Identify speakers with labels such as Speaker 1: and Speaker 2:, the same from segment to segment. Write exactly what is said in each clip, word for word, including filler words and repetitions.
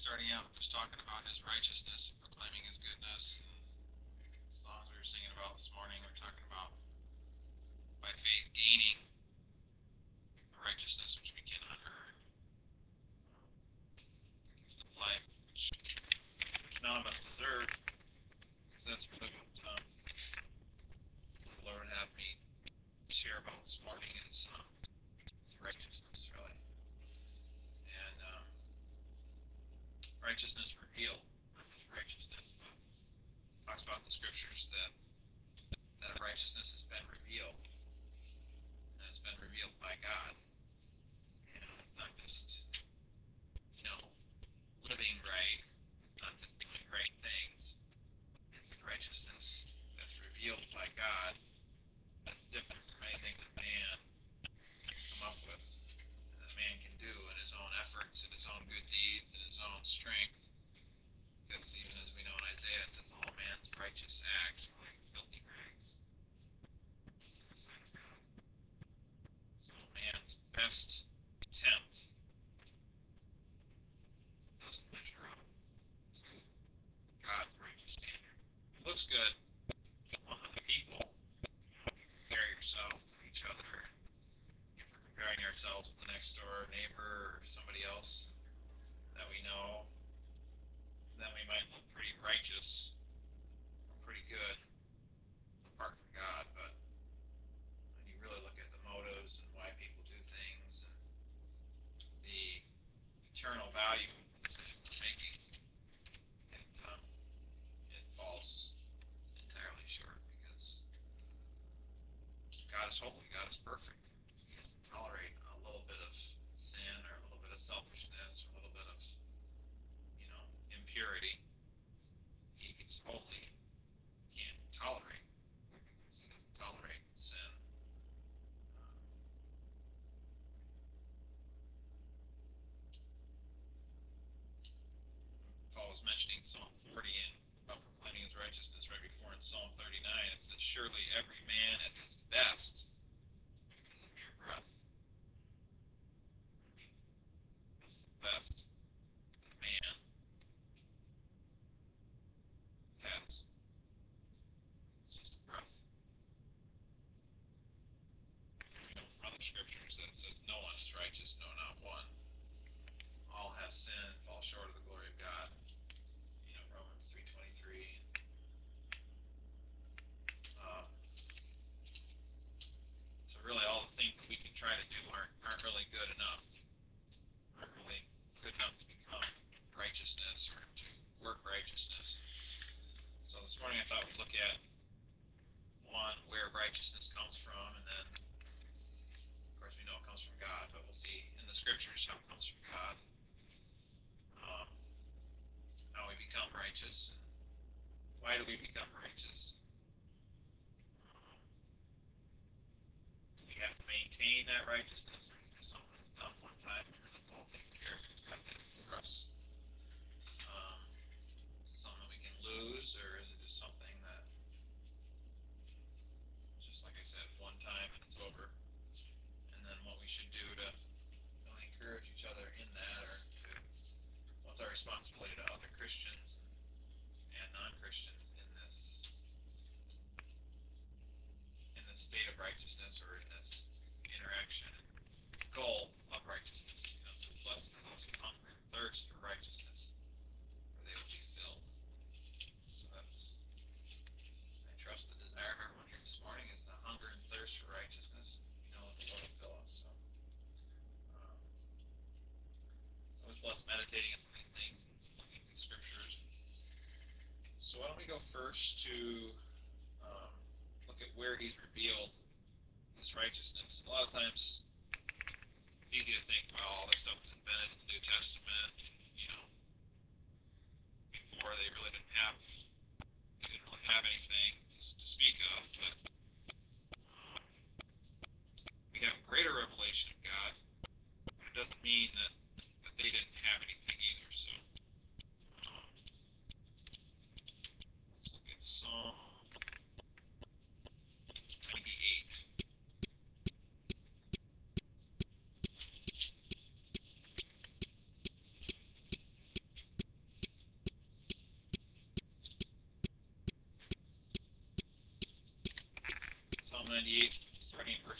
Speaker 1: starting out just talking about his righteousness and proclaiming his goodness. And the songs we were singing about this morning, we're talking about by faith gaining a righteousness which we cannot earn, the gift of life, which none of us deserve, because that's really what um, the Lord would have me share about this morning is um, righteousness, really. And um, righteousness revealed, not just righteousness, but talks about the scriptures that that righteousness has been revealed, and it's been revealed by God. And it's not just, you know, living right, it's not just doing right things, it's the righteousness that's revealed by God that's different from anything that man can come up with, and that man can do in his own efforts, in his own good deeds, in his own strength. Because even as we know in Isaiah, it says all man's righteous acts are like filthy rags in the sight of God. So man's best attempt doesn't measure up to God's righteous standard. It looks good among other people. You know, if you compare yourself to each other, if we're comparing ourselves with the next door neighbor or somebody else that we know, then we might look pretty righteous or pretty good apart from God. But when you really look at the motives and why people do things and the eternal value of the decision we're making, it, um, it falls entirely short, because God is holy, God is perfect. He doesn't tolerate a little bit of sin or a little bit of selfishness or a little bit of, you know, impurity. He is holy, can't tolerate wickedness. He doesn't tolerate sin. Um, Paul was mentioning Psalm forty and about proclaiming his righteousness right before in Psalm thirty-nine. It says, surely every man at his best is a mere breath. I mean, what's the best that man has? It's just a breath. We know from other scriptures that says no one is righteous, no, not one. All have sinned, fall short of the glory of God. You know, Romans three twenty-three. Uh, so really, all the things that we can try to do aren't aren't really good enough. Aren't really good enough to become righteousness or to work righteousness. So this morning I thought we'd look at one, where righteousness comes from, and then of course we know it comes from God, but we'll see in the scriptures how it comes from God. Um, how we become righteous. Why do we become righteous? Um, do we have to maintain that righteousness, or is it just something that's done one time and then it's all taken care of? It's God did it for us. Um, something we can lose, or is it just something that, just like I said, one time and it's over? And then what we should do to really encourage each other in that, or to, what's our responsibility to other Christians and non-Christians in this in this state of righteousness, or in this interaction and goal of righteousness. You know, so blessed are those who hunger and thirst for righteousness, for they will be filled. So that's, I trust the desire of everyone here this morning is the hunger and thirst for righteousness. You know that the Lord will fill us. So um, I was blessed meditating on some of these things and looking at these scriptures. So why don't we go first to um, look at where he's revealed this righteousness. A lot of times it's easy to think, well, all this stuff was invented in the New Testament, you know, before they really didn't have they didn't really have anything to, to speak of, but um, we have greater revelation of God, but it doesn't mean that, that they didn't have anything either. So um, let's look at Psalm ninety-eight.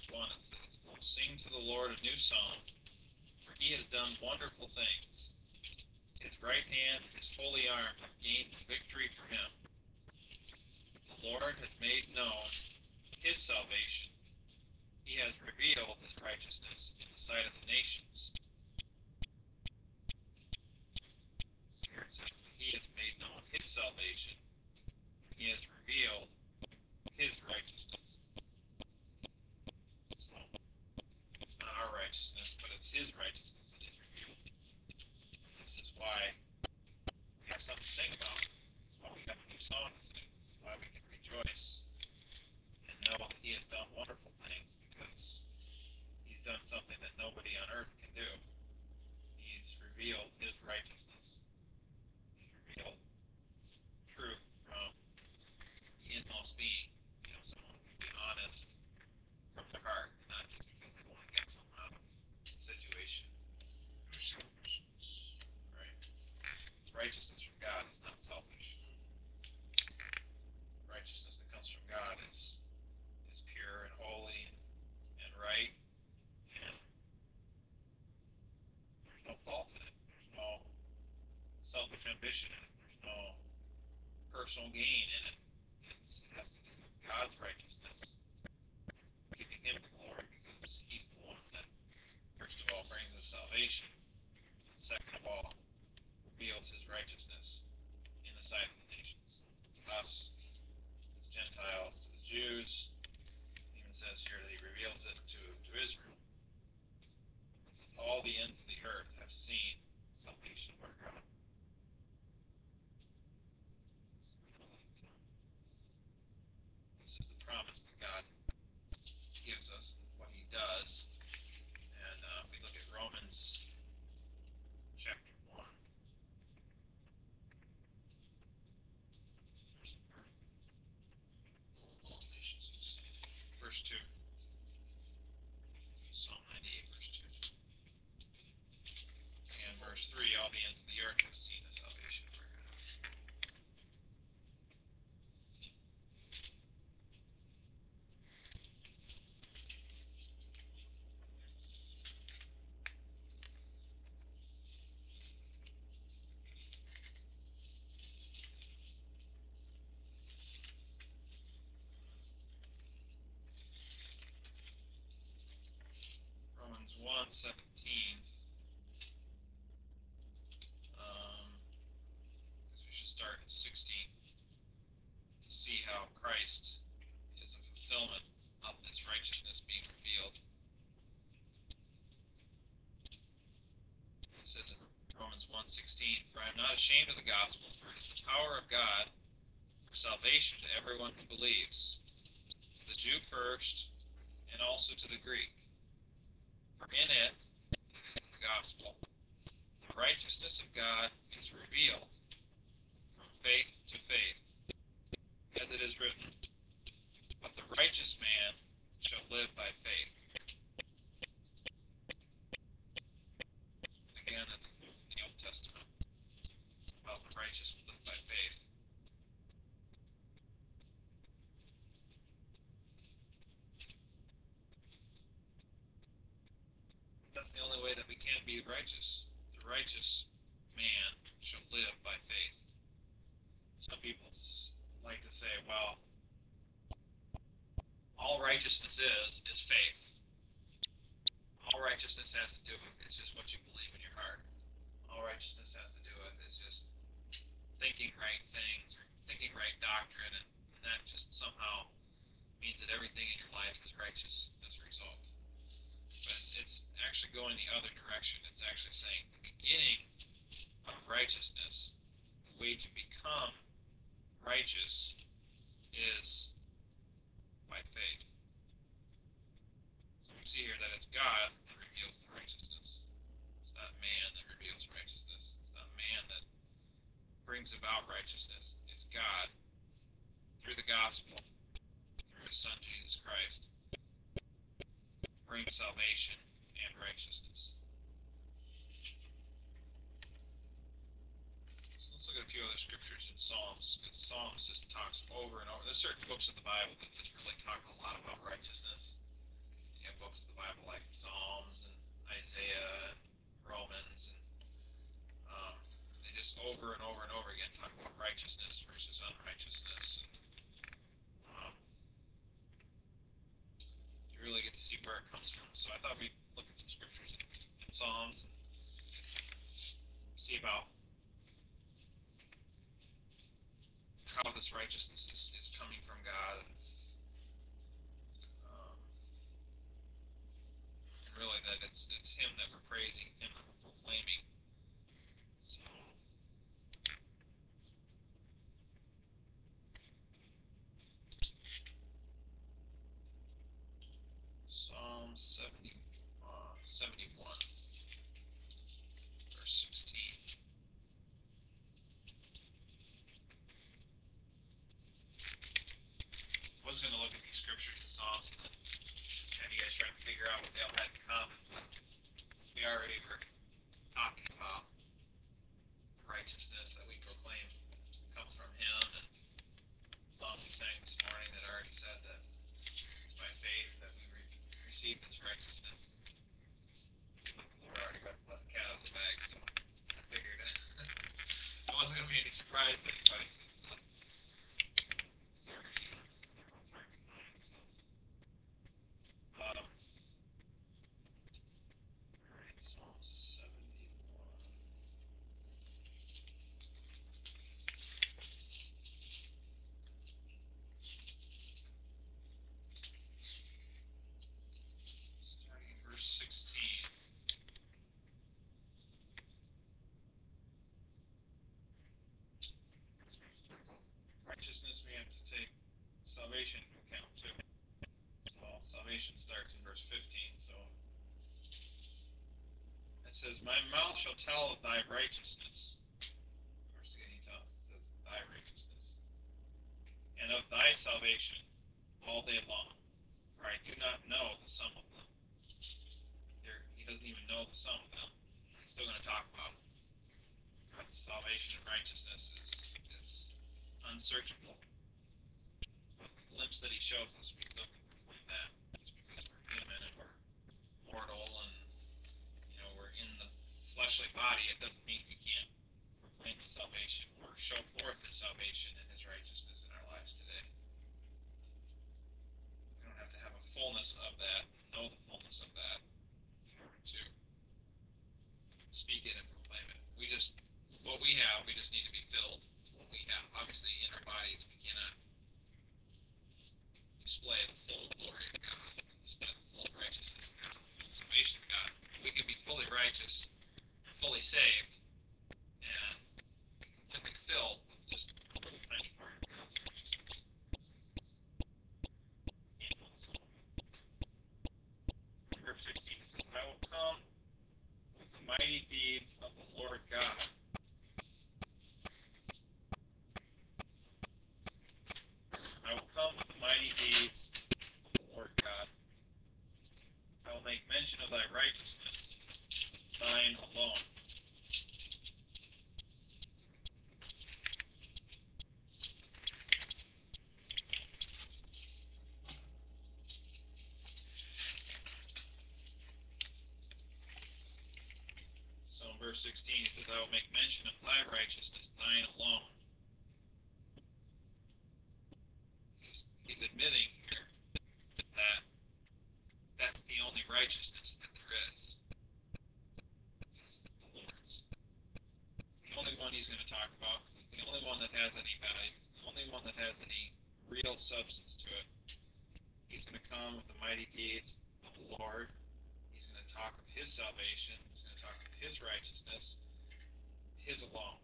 Speaker 1: one it says, "Sing to the Lord a new song, for he has done wonderful things. His right hand and his holy arm have gained the victory for him. The Lord has made known his salvation. He has revealed his righteousness in the sight of the nations." So here it says that he has made known his salvation. He has revealed his righteousness. So it's not our righteousness, but it's his righteousness that is revealed. This is why we have something to sing about. This is why we have a new song to sing. This is why we can rejoice and know that he has done wonderful things, because he's done something that nobody on earth can do. He's revealed his righteousness. He's revealed truth from the inmost being. You know, someone who can be honest from their heart, not just because they want to get something out of the situation. Right? Righteousness from God is not selfish. Righteousness that comes from God is is pure and holy and, and right, and there's no fault in it. There's no selfish ambition in it. There's no personal gain in it. It's, it has to do with God's righteousness, giving him the glory, because he's the one that, first of all, brings us salvation, and second of all, reveals his righteousness in the sight of the nations. To us, as Gentiles, to the Jews, it even says here that he reveals it to, to Israel. It says, all the ends of the earth have seen salvation of our God. This is the promise that God gives us, what he does. And uh, we look at Romans chapter one. Verse two. Psalm ninety-eight, verse two. And verse three, all the ends of the earth have seen the salvation of our God. Romans one seventeen. Um, we should start at sixteen to see how Christ is a fulfillment of this righteousness being revealed. It says in Romans one sixteen, "For I am not ashamed of the gospel, for it is the power of God for salvation to everyone who believes, to the Jew first, and also to the Greek. For in it," it is in the gospel, "the righteousness of God is revealed from faith to faith, as it is written, but the righteous man shall live by faith." Again, that's in the Old Testament, about the righteous will live by faith. That's the only way that we can be righteous. The righteous man shall live by faith. Some people like to say, well, all righteousness is, is faith. All righteousness has to do with is just what you believe in your heart. All righteousness has to do with is just thinking right things, or thinking right doctrine, and, and that just somehow means that everything in your life is righteous as a result. But it's, it's actually going the other direction. It's actually saying the beginning of righteousness, the way to become righteous, is by faith. So we see here that it's God that reveals the righteousness. It's not man that reveals righteousness. It's not man that brings about righteousness. It's God, through the gospel, through his Son Jesus Christ, brings salvation and righteousness. So let's look at a few other scriptures in Psalms, because Psalms just talks over and over. There's certain books of the Bible that just really talk a lot about righteousness. you have books of the Bible like Psalms and Isaiah and Romans, and um, they just over and over and over again talk about righteousness versus unrighteousness. And, um, you really get to see where it comes from. So I thought we'd look at some scriptures in, in Psalms and see about how this righteousness is, is coming from God. And, um, and really that it's it's Him that we're praising, Him that we're proclaiming. So Psalm seventy, uh, seventy-one, verse sixteen. I was going to look at these scriptures and Psalms and then have you guys try to figure out what they all had in common. But we already were talking about the righteousness that we proclaim comes from Him, and the song we sang this morning that already said that it's by faith that we re- receive this righteousness. It seemed like the Lord already got let the cat out of the bag, so I figured it wasn't going to be any surprise to anybody since uh, it's already everyone's hearts and minds. So, um, all right, Psalm seventy-one. Starting in verse sixteen. Righteousness, we have to take salvation into account too. So salvation starts in verse fifteen. So it says, "My mouth shall tell of thy righteousness." First again, he tells us, says, "Thy righteousness, and of thy salvation all day long. For I do not know the sum of them." Here, he doesn't even know the sum of them. He's still going to talk about God's salvation and righteousness is it's unsearchable. But the glimpse that he shows us, we still can proclaim that. Just because we're human and we're mortal and you know we're in the fleshly body, it doesn't mean we can't proclaim His salvation or show forth His salvation and His righteousness in our lives today. We don't have to have a fullness of that, know the fullness of that, in order to speak it and proclaim it. We just, what we have, we just need to be filled with what we have. Obviously, in our bodies, we cannot display the full glory of God, display the full righteousness of God, the full salvation of God. We can be fully righteous, fully saved, and completely filled with just a little tiny part of God's righteousness. In verse sixteen it says, "I will come with the mighty deeds of the Lord God." I will come with the mighty deeds of the Lord God. I will make mention of thy righteousness, thine alone. So in verse sixteen it says, "I will make mention of thy righteousness, thine alone." He's, he's admitting here that that's the only righteousness that there is. It's the Lord's. It's the only one he's going to talk about because it's the only one that has any value. It's the only one that has any real substance to it. He's going to come with the mighty deeds of the Lord. He's going to talk of His salvation. He's going to talk of His righteousness, His alone.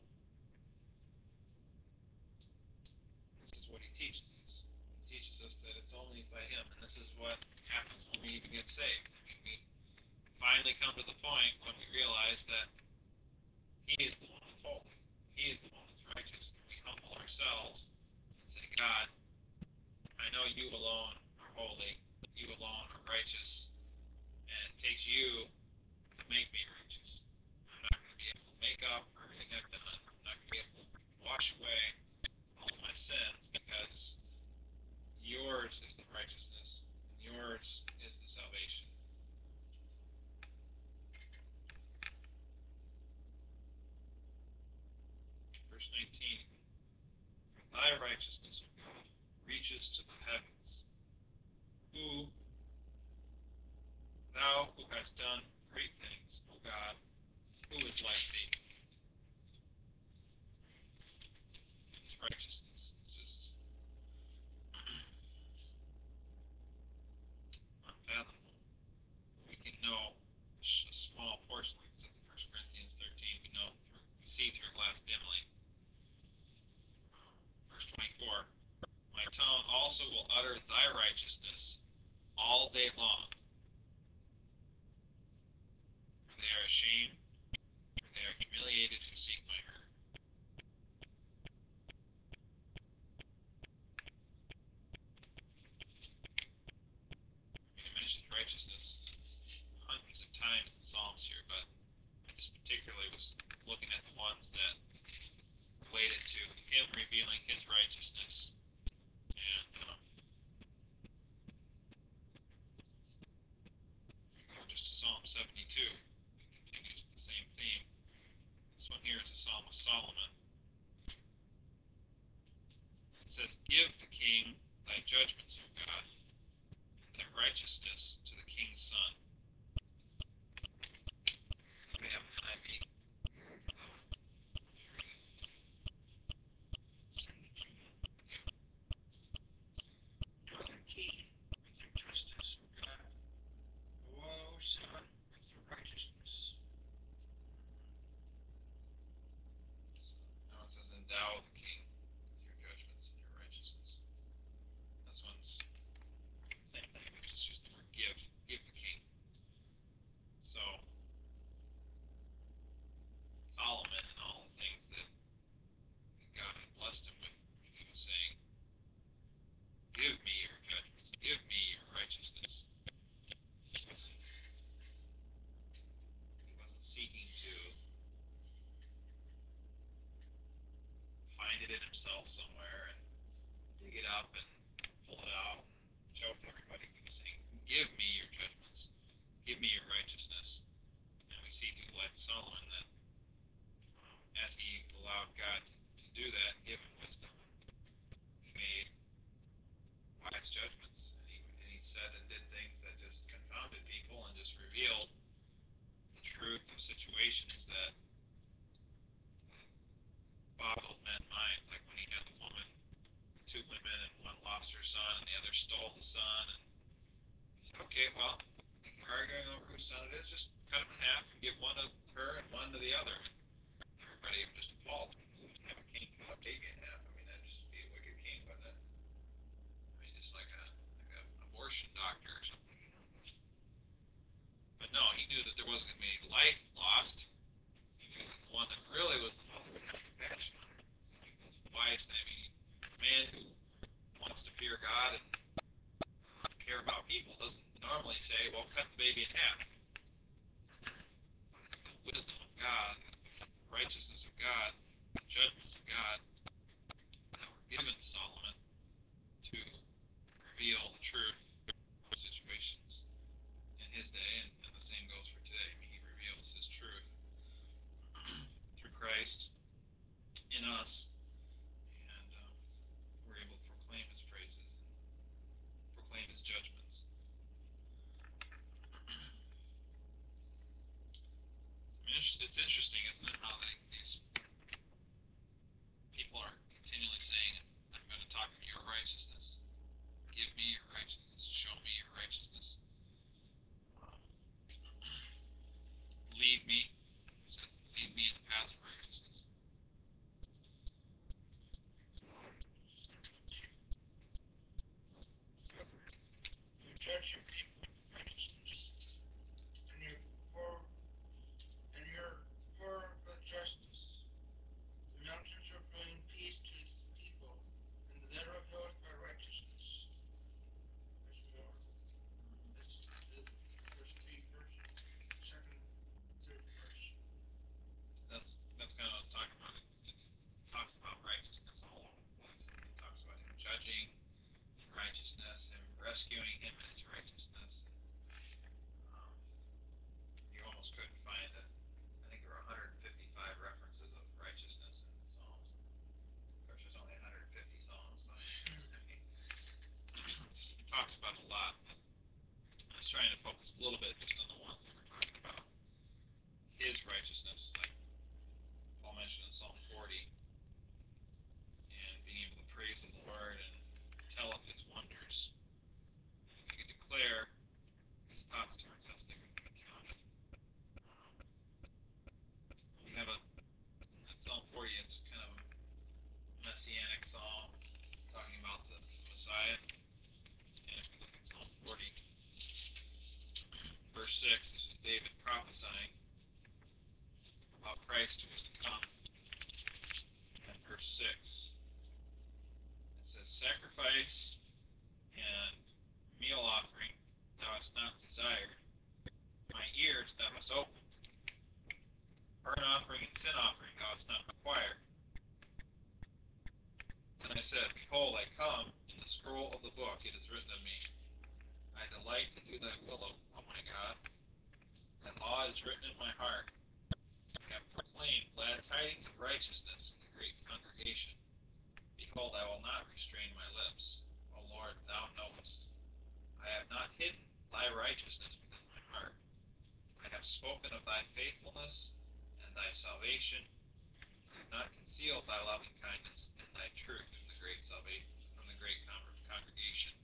Speaker 1: This is what He teaches us. He teaches us that it's only by Him, and this is what happens when we even get saved. I mean, we finally come to the point when we realize that He is the one that's holy. He is the one that's righteous. And we humble ourselves and say, "God, I know You alone are holy. You alone are righteous. And it takes You to make me righteous. I'm not going to be able to make up for everything I've done. I'm not going to be able to wash away all of my sins because Yours is the righteousness. And Yours is the salvation. Verse nineteen, for thy righteousness, O God, reaches to the heavens. Who, thou who hast done great things, O God, who is like thee? His righteousness is just unfathomable. We can know a small portion, like it says in First Corinthians thirteen, we know through, we see through glass dimly. Verse twenty-four, my tongue also will utter thy righteousness all day long. For they are ashamed, for they are humiliated who seek my hurt. I mean, it mentions righteousness hundreds of times in Psalms here, but I just particularly was looking at the ones that related to him revealing his righteousness. And um, if we go just to Psalm seventy-two, it continues the same theme. This one here is a Psalm of Solomon. It says, give the king thy judgments, O God, and thy righteousness to the king's son. We have an N I V. Now it says, endow the king with your judgments and your righteousness. This one's same thing. We just use the word give. Give the king. So Solomon and all the things that God had blessed him with, he was saying, give me your judgments, give me your righteousness. He wasn't, he wasn't seeking to find it in himself somewhere and dig it up and pull it out and show it to everybody. He was saying, give me your judgments, give me your righteousness. And we see through the life of Solomon that as he allowed God to, to do that and give him wisdom, he made wise judgments. And he, and he said and did things that just confounded people and just revealed the truth of situations that boggled men's minds. Like when he had the woman, the two women, and one lost her son and the other stole the son. And he said, okay, well, you're arguing over whose son it is, just cut him in half and give one to her and one to the other. Everybody just appalled. Who would have a king cut up David in half? I mean, that'd just be a wicked king, wouldn't it? I mean, just like a like an abortion doctor or something. You know? But no, he knew that there wasn't going to be any life lost. He knew that the one that really was the father would have compassion on her. So he was wise. I mean, a man who wants to fear God and care about people doesn't normally say, well, cut the baby in half. But it's the wisdom of God, the righteousness of God, the judgments of God that were given to Solomon to reveal the truth of situations in his day, and, and the same goes for today. I mean, he reveals his truth through Christ in us, and uh, we're able to proclaim his praises and proclaim his judgments. It's interesting, isn't it, how they, these people are continually saying, I'm going to talk of your righteousness. Give me your righteousness. Show me your righteousness. Lead me. It says, lead me in the path of righteousness.
Speaker 2: You judge your people with righteousness, and your poor and your poor with justice. The mountains are bringing peace to the people, and the level of hills are
Speaker 1: little bit just on the ones that we're talking about. His righteousness, like Paul mentioned in Psalm forty, and being able to praise the Lord and tell of His wonders. And if you could declare His thoughts towards us, they would be counted. Um, we have a, in Psalm forty, it's kind of a messianic psalm talking about the Messiah. And if we look at Psalm forty, verse six, this is David prophesying about Christ who is to come. And verse six, it says, Sacrifice and meal offering thou hast not desired, my ears thou hast opened. Burnt offering and sin offering thou hast not required. And I said, Behold, I come, in the scroll of the book it is written of me. I delight to do thy will, O my God. Thy law is written in my heart. I have proclaimed glad tidings of righteousness in the great congregation. Behold, I will not restrain my lips. O Lord, thou knowest. I have not hidden thy righteousness within my heart. I have spoken of thy faithfulness and thy salvation. I have not concealed thy loving kindness and thy truth from the great salvation, from the great congregation.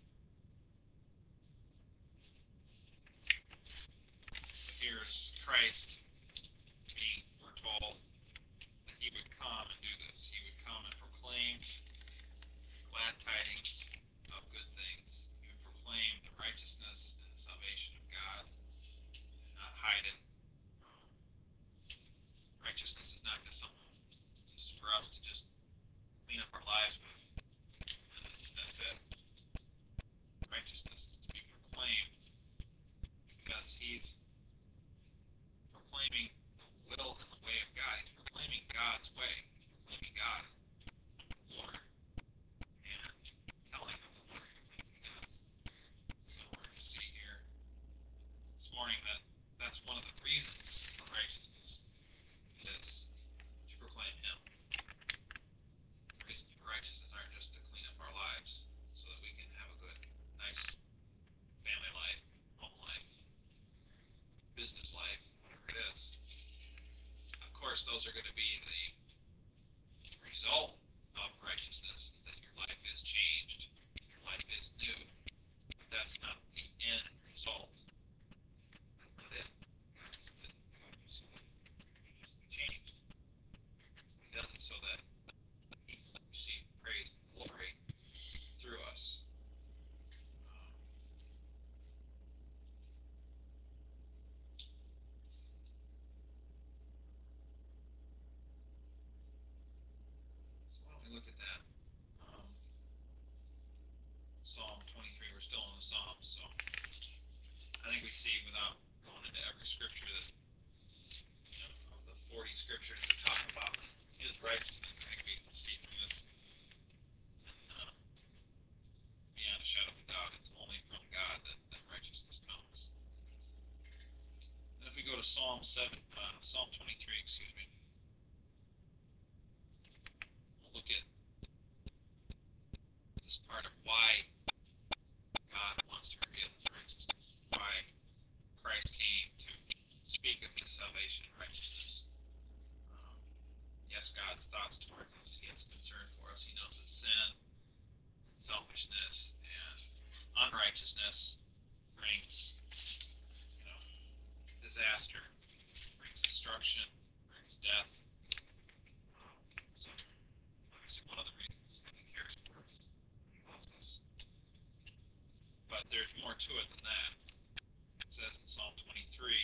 Speaker 1: So here's Christ being foretold that he would come and do this. He would come and proclaim glad tidings of good things. He would proclaim the righteousness and the salvation of God and not hide it. Um, righteousness is not just something just for us to just clean up our lives with. And that's, that's it. Righteousness is to be proclaimed because he's proclaiming the will and the way of God. He's proclaiming God's way. He's proclaiming God, the Lord, and telling of the wonderful things he does. So we're going to see here this morning that that's one of the reasons for righteousness is to proclaim him. The reasons for righteousness aren't just to clean up our lives so that we can have a good, nice family life, home life, business life, whatever it is. Of course, those are going to be the result of righteousness, that your life is changed, your life is new. But that's not the end result. That's not it. God just didn't do it so that we just be changed. He does it so that he will receive praise and glory through us. Um, so why don't we look at that? Um, Psalm twenty-three, we're still in the Psalms, so I think we see without going into every scripture that, you know, of the forty scriptures that talk about his righteousness, I think we can see from this, and uh, beyond a shadow of a doubt, it's only from God that, that righteousness comes. And if we go to Psalm seven, uh, Psalm twenty-three, excuse me, we'll look at this part of why God wants to reveal his righteousness, why Christ came to speak of his salvation and righteousness. Um, yes, God's thoughts toward us. He has concern for us. He knows that sin, and selfishness, and unrighteousness brings, you know, disaster, brings destruction, brings death. Um, so, obviously, one of the reasons is he cares for us. He loves us. But there's more to it than that. It says in Psalm twenty-three,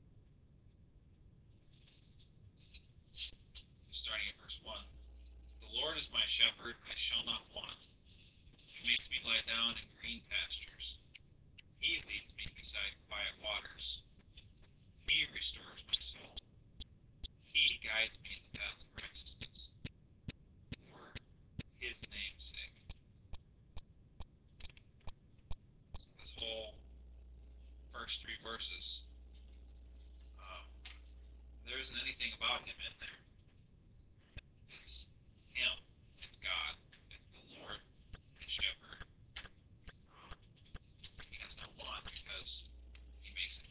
Speaker 1: starting at verse one, The Lord is my shepherd, I shall not want. He makes me lie down in green pastures. He leads me beside quiet waters. He restores my soul. He guides me in the paths of righteousness for his name's sake. So this whole first three verses, um, there isn't anything about him in there. It's him. It's God. It's the Lord, his shepherd. Um, he has no want because he makes it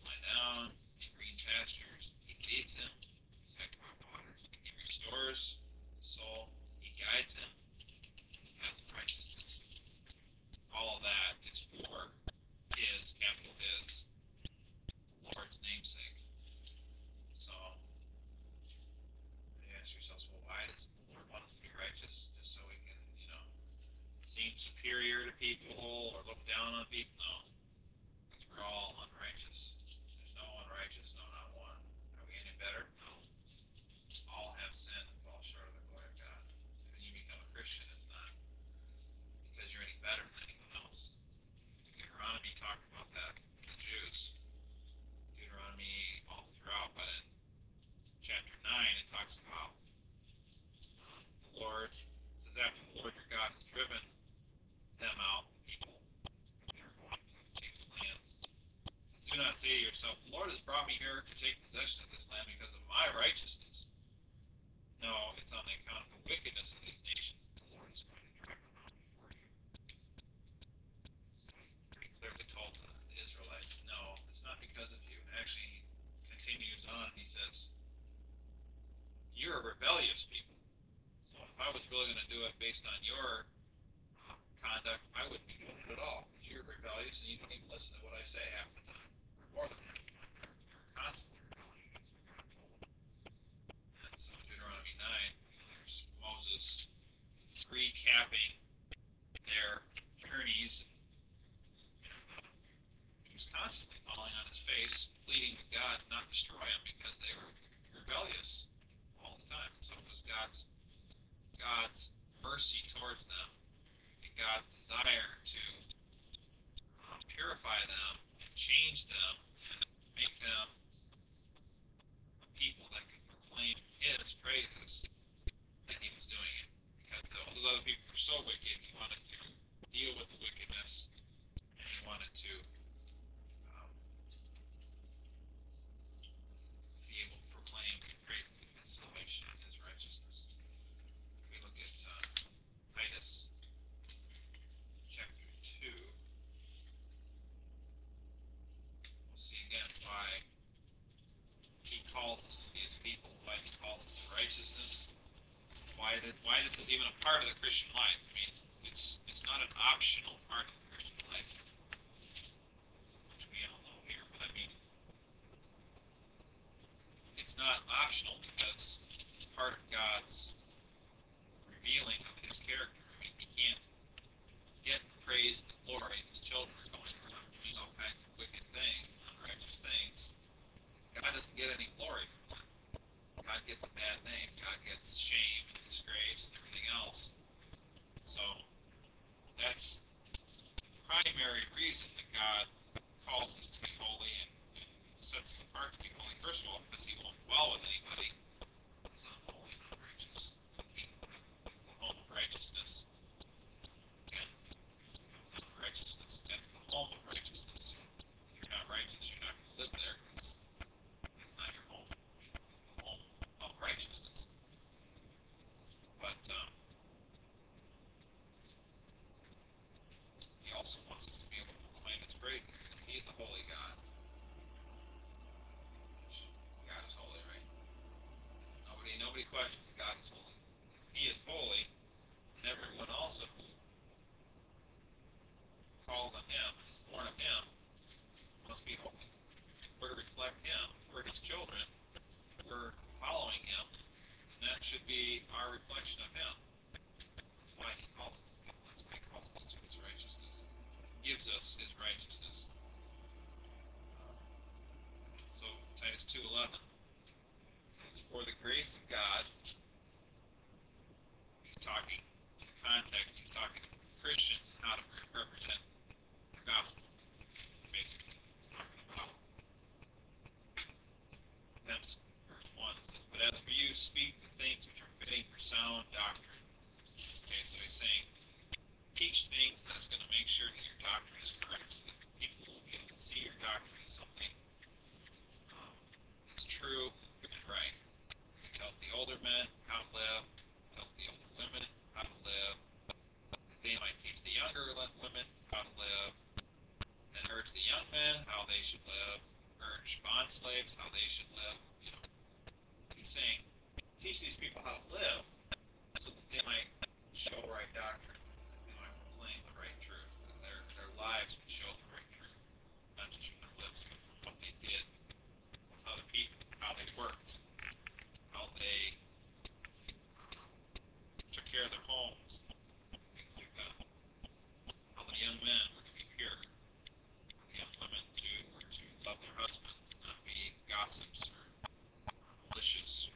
Speaker 1: look down on people? No, because we're all unrighteous. There's no one righteous, no, not one. Are we any better? No. All have sinned and fall short of the glory of God. When you become a Christian, it's not because you're any better than anyone else. Deuteronomy talked about that, the Jews. Deuteronomy all throughout, but in chapter nine it talks about the Lord. It says, after the Lord your God has driven them out, the people that are going to take the lands. It says, do not say to yourself, the Lord has brought me here to take possession of this land because of my righteousness. No, it's on the account of the wickedness of these nations. The Lord is going to drive them out before you. So he pretty clearly told the Israelites, no, it's not because of you. Actually, he continues on. He says, you're a rebellious people. So if I was really going to do it based on your uh, conduct, I wouldn't be doing it at all. Because you're rebellious and you don't even listen to what I say half the time. Or more than half the time. You're, you're constantly rebelling against what God told them. And so Deuteronomy nine, you know, there's Moses recapping their journeys. And, you know, the, he was constantly falling on his face, pleading with God to not destroy them because they were rebellious all the time. And so it was God's God's mercy towards them and God's desire to um, purify them and change them and make them a people that could proclaim His praises that He was doing it. Because those other people were so wicked, He wanted to deal with the wickedness and He wanted to um, be able to proclaim the praises of His salvation and His righteousness. We look at uh, Titus chapter two. We'll see again why he calls us to be his people, why he calls us to righteousness, why, did, why this is even a part of the Christian life. I mean, it's it's not an optional part of the Christian life, which we all know here, but I mean, it's not optional because it's part of God's revealing of his character. I mean, he can't get the praise and the glory if his children are going around doing all kinds of wicked things, unrighteous things. God doesn't get any glory from that. God gets a bad name. God gets shame and disgrace and everything else. So that's the primary reason that God calls us to be holy and, and sets us apart to be holy. First of all, because he won't dwell with anybody who's unholy and unrighteous. The kingdom is the home of righteousness. And righteousness, that's the home of righteousness. If you're not righteous, you're not going to live there because that's not your home. It's the home of righteousness. But um, he also wants us to be able to proclaim his praises. He is a holy God. God is holy, right? Nobody, nobody questions that God is holy. If he is holy, then everyone also who calls on him and is born of him must be holy. We're to reflect him. We're his children. We're following him, and that should be our reflection of him. That's why he calls us. That's why he calls us to his righteousness. He gives us his righteousness. So Titus two eleven says, "For the grace of God," he's talking in the context. He's talking to Christians and how to represent the gospel. Basically, he's talking about them. Verse one says, "But as for you, speak the things which are fitting for sound doctrine." Okay, so he's saying, teach things that's going to make sure that your doctrine is correct. That people will be able to see your doctrine as something um, that's true and right. He tells the older men how to live. He tells the older women how to live. That they might teach the younger women how to live. And urge the young men how they should live. Urge bond slaves how they should live. You know, he's saying, teach these people how to live so that they might show right doctrine, that they might proclaim the right truth, that their their lives would show the right truth, not just from their lips, but from what they did with other people, how they worked, how they took care of their homes, things like that. How the young men were to be blemishes.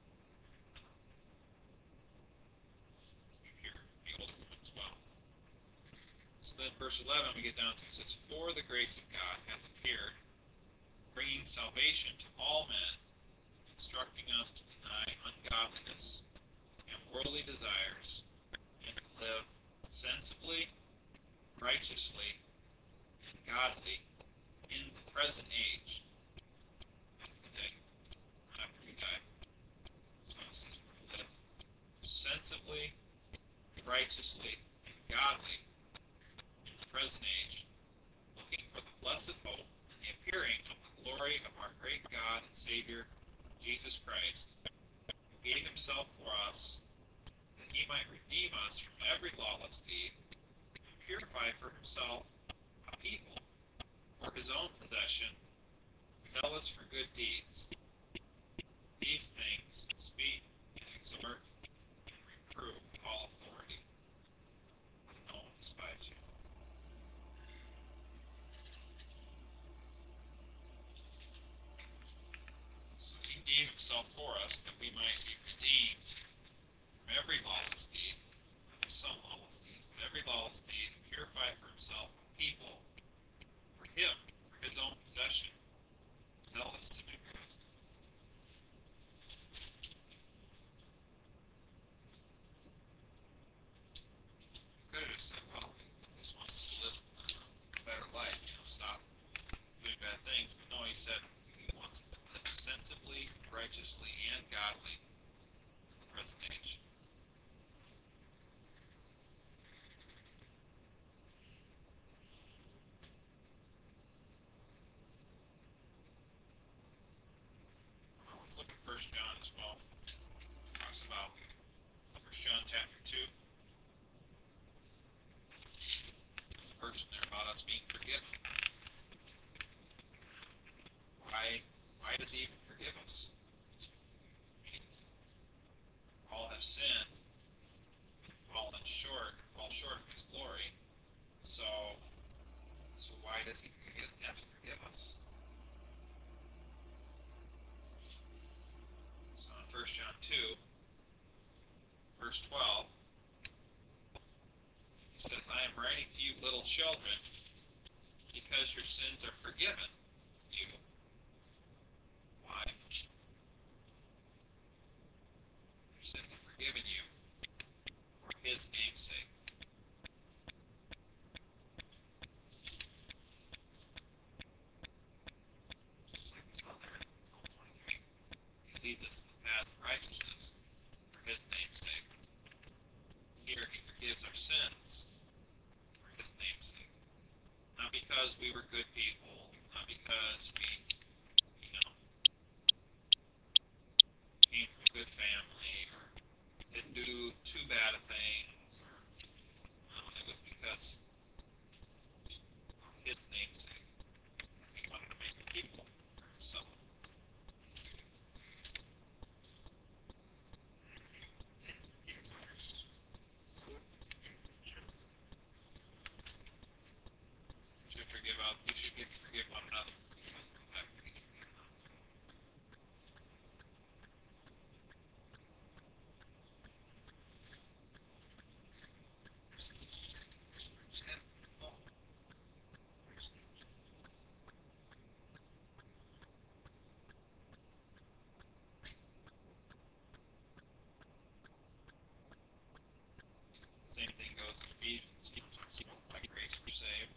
Speaker 1: If you're the older one as well. So then verse eleven we get down to, it says, "For the grace of God has appeared, bringing salvation to all men, instructing us to deny ungodliness and worldly desires, and to live sensibly, righteously, and godly in the present age." That's the day after we die. So it says we're to live sensibly, righteously, and godly in the present age, looking for the blessed hope and the appearing of the glory of our great God and Savior, Jesus Christ, who gave himself for us, that he might redeem us from every lawless deed, and purify for himself a people for his own possession, zealous for good deeds. These things speak and exhort and reprove with all authority, that no one despise you. So he gave himself for us that we might be redeemed from every lawless deed. There's some lawless deeds, but every lawless deed, and purify for himself a people for him, for his own possession, zealous to do good. Could have said, well, he just wants us to live a better life, you know, stop doing bad things. But no, he said he wants us to live sensibly, righteously, and godly in the present age. Well, let's look at First John as well. It talks about First John chapter two. There's a verse in there about us being forgiven. Why, why does he even forgive us? I mean, all have sinned, fallen short, fall short of his glory. So, so why does he, he doesn't have to forgive us? So in First John two, verse twelve, he says, "I am writing to you, little children, because your sins are forgiven you." Why? Your sins are forgiven you for his name's sake. Just like we saw there in Psalm twenty-three. He leads us in the path of righteousness for his name's sake. Here he forgives our sins for his name's sake. Not because we were good people, not because we, you know, came from a good family, or didn't do too bad of things, or no, it was because of his name's sake. He wanted to make a people for himself. We should forgive out. We should get, forgive one another. We must go back to each other. Same thing goes in Ephesians. He talks about by grace we're saved.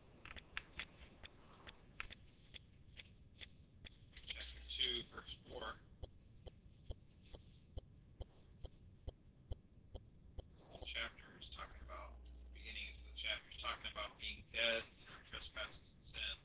Speaker 1: Chapter two, verse four. The whole chapter is talking about, the beginning of the chapter is talking about being dead in our trespasses and sins.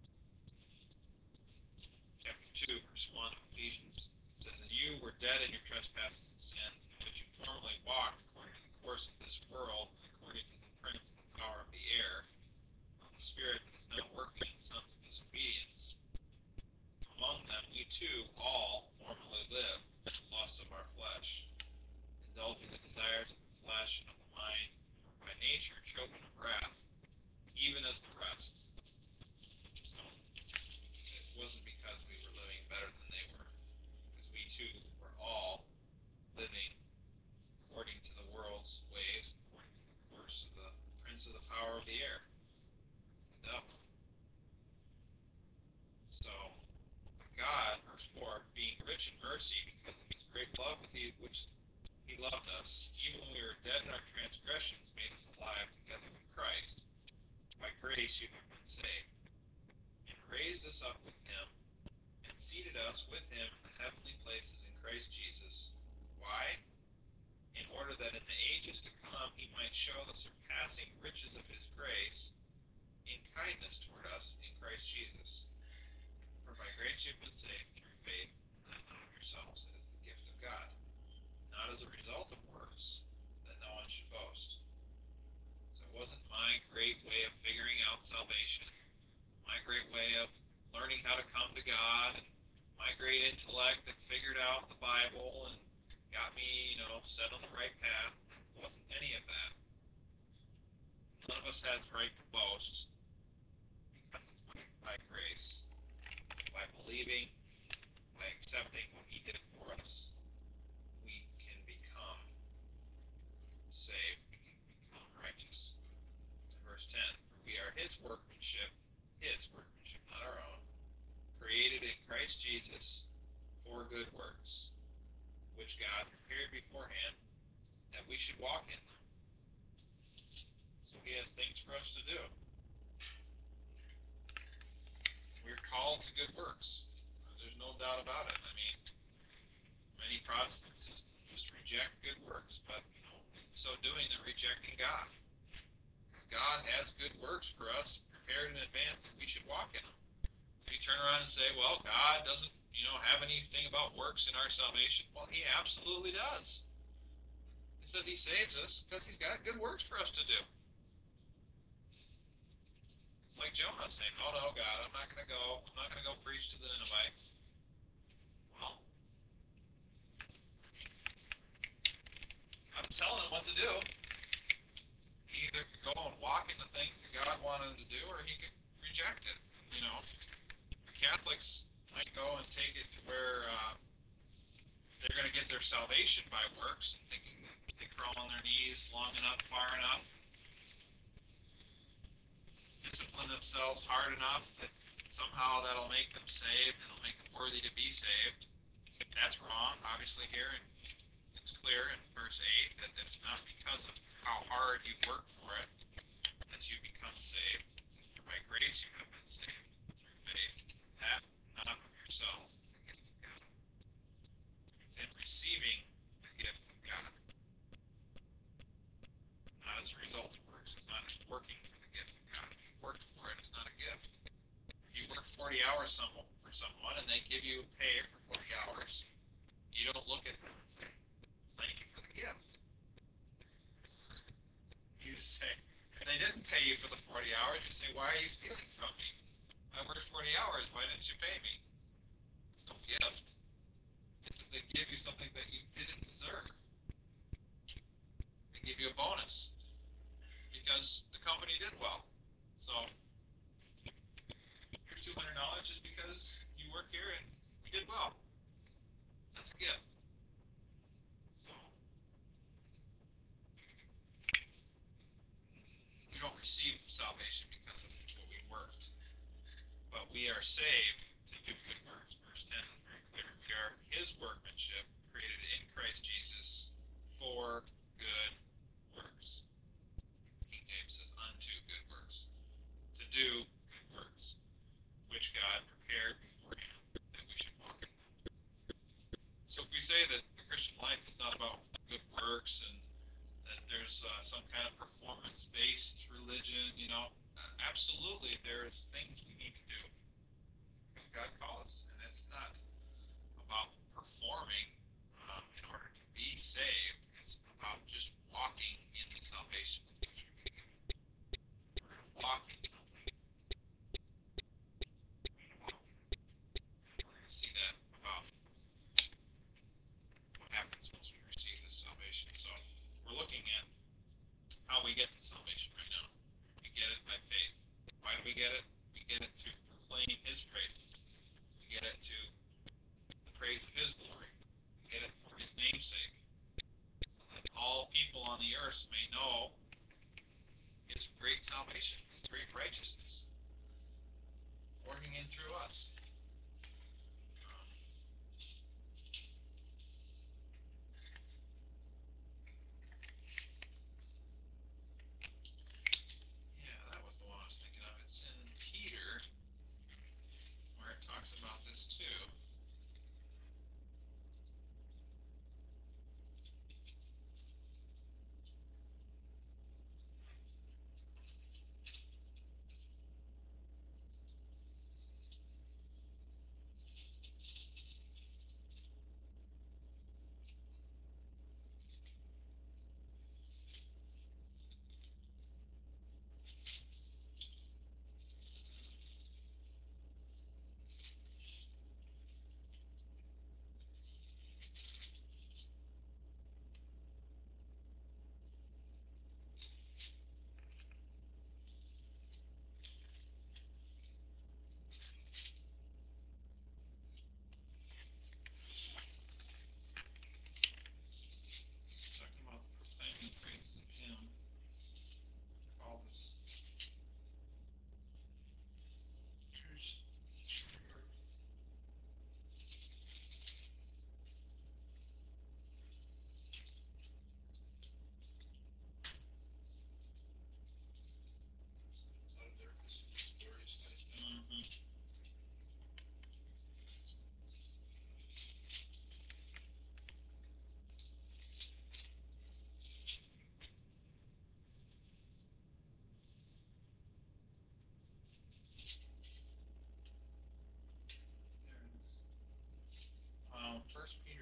Speaker 1: Chapter two, verse one of Ephesians says, "And you were dead in your trespasses and sins, in which you formerly walked according to the course of this world, and according to the prince of the power of the air, of the spirit that is now working in the sons of disobedience. Among them we too all formerly lived in the lusts of our flesh, indulging the desires of the flesh and of the mind, and were by nature children of wrath, even as the rest." So it wasn't because we were living better than they were, because we too rich in mercy, because of his great love with he, which he loved us, even when we were dead in our transgressions, made us alive together with Christ. By grace you have been saved, and raised us up with him, and seated us with him in the heavenly places in Christ Jesus. Why? In order that in the ages to come he might show the surpassing riches of his grace in kindness toward us in Christ Jesus. For by grace you have been saved through faith, and that not of yourselves. It is the gift of God, not as a result of works, that no one should boast. So it wasn't my great way of figuring out salvation, my great way of learning how to come to God, and my great intellect that figured out the Bible and got me, you know, set on the right path. It wasn't any of that. None of us has right to boast, because it's by, by grace, by believing, by accepting what he did for us, we can become saved, we can become righteous. Verse ten, for we are his workmanship, his workmanship, not our own, created in Christ Jesus for good works, which God prepared beforehand that we should walk in them. So he has things for us to do. We're called to good works. There's no doubt about it. I mean, many Protestants just, just reject good works, but, you know, in so doing, they're rejecting God. Because God has good works for us prepared in advance that we should walk in them. If you turn around and say, well, God doesn't, you know, have anything about works in our salvation, well, he absolutely does. He says he saves us because he's got good works for us to do. It's like Jonah saying, oh no, God, I'm not going to go. I'm not going to go preach to the Ninevites. Well, I'm telling him what to do. He either could go and walk in the things that God wanted him to do, or he could reject it. You know, Catholics might go and take it to where uh, they're going to get their salvation by works, thinking that they crawl on their knees long enough, far enough, discipline themselves hard enough that somehow that'll make them saved, it'll make them worthy to be saved. That's wrong, obviously, here, and it's clear in verse eight that it's not because of how hard you work for it that you become saved. It's by grace you have been saved through faith, that not of yourselves, the gift of God. It's in receiving the gift of God, not as a result of works. It's not just working for the gift of God. If you worked for it, it's not a gift. If you work forty hours some, for someone and they give you pay for forty hours, you don't look at them and say, thank you for the gift. You just say, if they didn't pay you for the forty hours, you say, why are you stealing from me? I worked forty hours, why didn't you pay me? It's no gift. It's that they give you something that you didn't deserve. They give you a bonus because the company did well. So, here's two hundred dollars just because you work here and we did well. That's a gift. So, we don't receive salvation because of what we worked, but we are saved to do good works. Verse ten is very clear. We are his workmanship, created in Christ Jesus for good works. King James says unto good works. To do good works, which God prepared beforehand that we should walk in them. So if we say that the Christian life is not about good works and that there's uh, some kind of performance-based religion, you know, uh, absolutely there's things we need to do because God calls us, and it's not about performing um, in order to be saved. It's about just walking in the salvation with which we've been given. We're going to walk in something. We're going to walk in it. And we're going to see that about what happens once we receive this salvation. So we're looking at how we get the salvation right now. We get it by faith. Why do we get it? We get it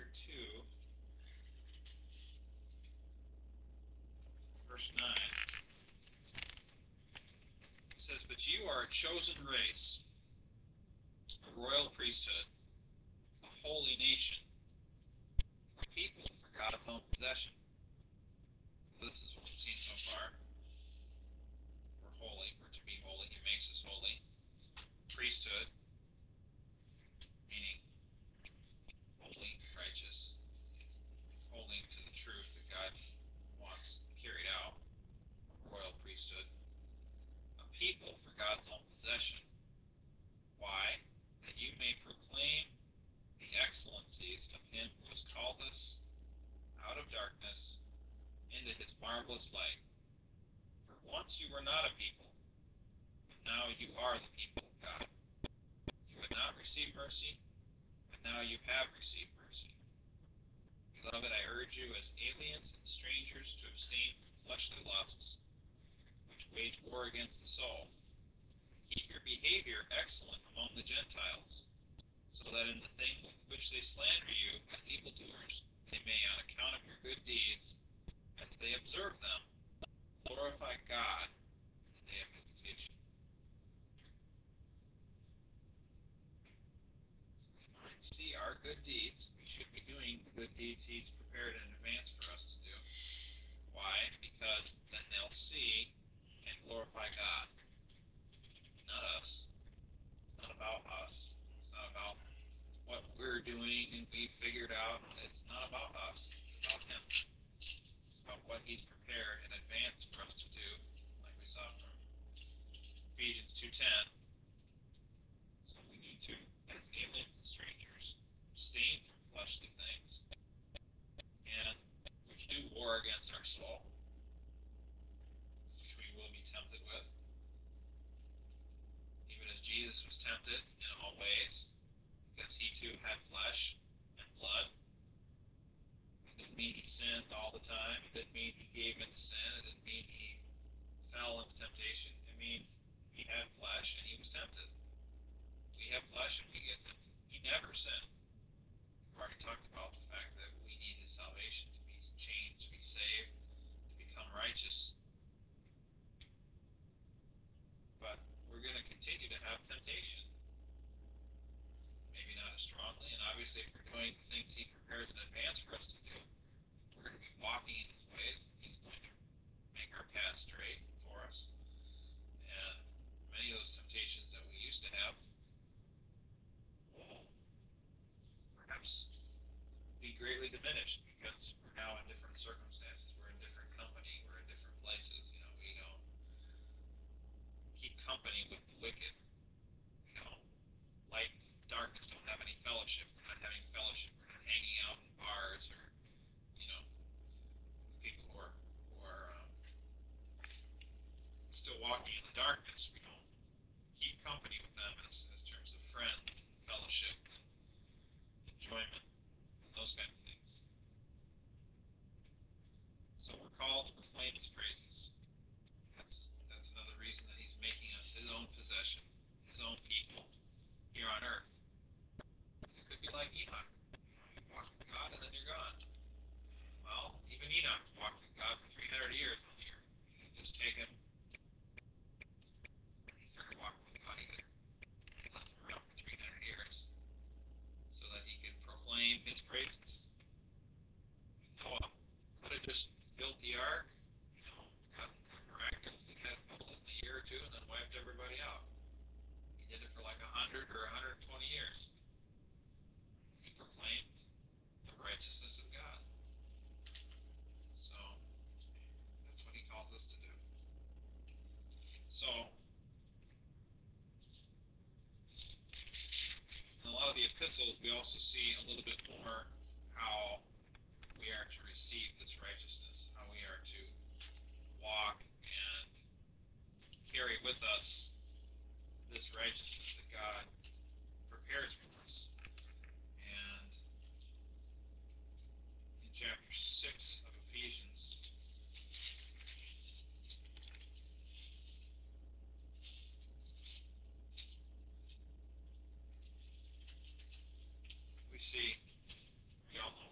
Speaker 1: two, verse nine, it says, "But you are a chosen race, a royal priesthood, a holy nation, a people for God's own possession." This is what we've seen so far. We're holy. We're to be holy. He makes us holy. Priesthood, meaning holy, righteous, holding to the truth that God wants carried out. Royal priesthood. A people for God's own possession. Why? That you may proclaim the excellencies of Him who has called us out of darkness into His marvelous light. For once you were not a people, but now you are the people of God. You had not received mercy, but now you have received mercy. Beloved, I urge you as aliens and strangers to abstain from fleshly lusts, which wage war against the soul. Keep your behavior excellent among the Gentiles, so that in the thing with which they slander you as evildoers, they may, on account of your good deeds, as they observe them, glorify God in the day of visitation. So they might see our good deeds. We should be doing the good deeds He's prepared in advance for us to do. Why? Because then they'll see and glorify God, not us. It's not about us. It's not about what we're doing and we've figured out. It's not about us. It's about Him. It's about what He's prepared in advance for us to do, like we saw from Ephesians two ten. So we need to, as aliens and strangers, abstain from fleshly things, and which do war against our soul, which we will be tempted with, even as Jesus was tempted in all ways, because He too had flesh and blood. It didn't mean He sinned all the time. It didn't mean He gave in to sin. It didn't mean He fell into temptation. It means He had flesh and He was tempted. We have flesh and we get tempted. He never sinned. We've already talked about the fact that we need His salvation to be changed, to be saved, to become righteous. But we're going to continue to have temptation. Maybe not as strongly, and obviously if we're doing the things He prepares in advance for us to do, we're going to be walking in His ways. He's going to make our path straight for us. And many of those temptations that we used to have will perhaps be greatly diminished because we're now in different circumstances. We're in different company. We're in different places. You know, we don't keep company with the wicked. We don't light darkness, don't have any fellowship. We're not having fellowship. We're not hanging out in bars or, you know, people who are, who are um, still walking in the darkness. We don't keep company with them as, as terms of friends and fellowship and enjoyment and those kind of things. So we're called to proclaim His praises. That's, that's another reason that He's making us His own possession, His own people here on earth. It could be like Enoch. You walk with God and then you're gone. Well, even Enoch walked with God for three hundred years on the earth. He didn't just take him. He started walking with God either. He left him around for three hundred years so that he could proclaim His praises. Noah could have just built the ark, you know, got miraculously had it built in a year or two and then wiped everybody out. He did it for like a hundred or a hundred and twenty years. He proclaimed the righteousness of God. So that's what He calls us to do. So in a lot of the epistles, we also see a little bit more how we are to receive this righteousness, how we are to walk and carry with us this righteousness that God prepares for us. And in chapter six of Ephesians, we see, we all know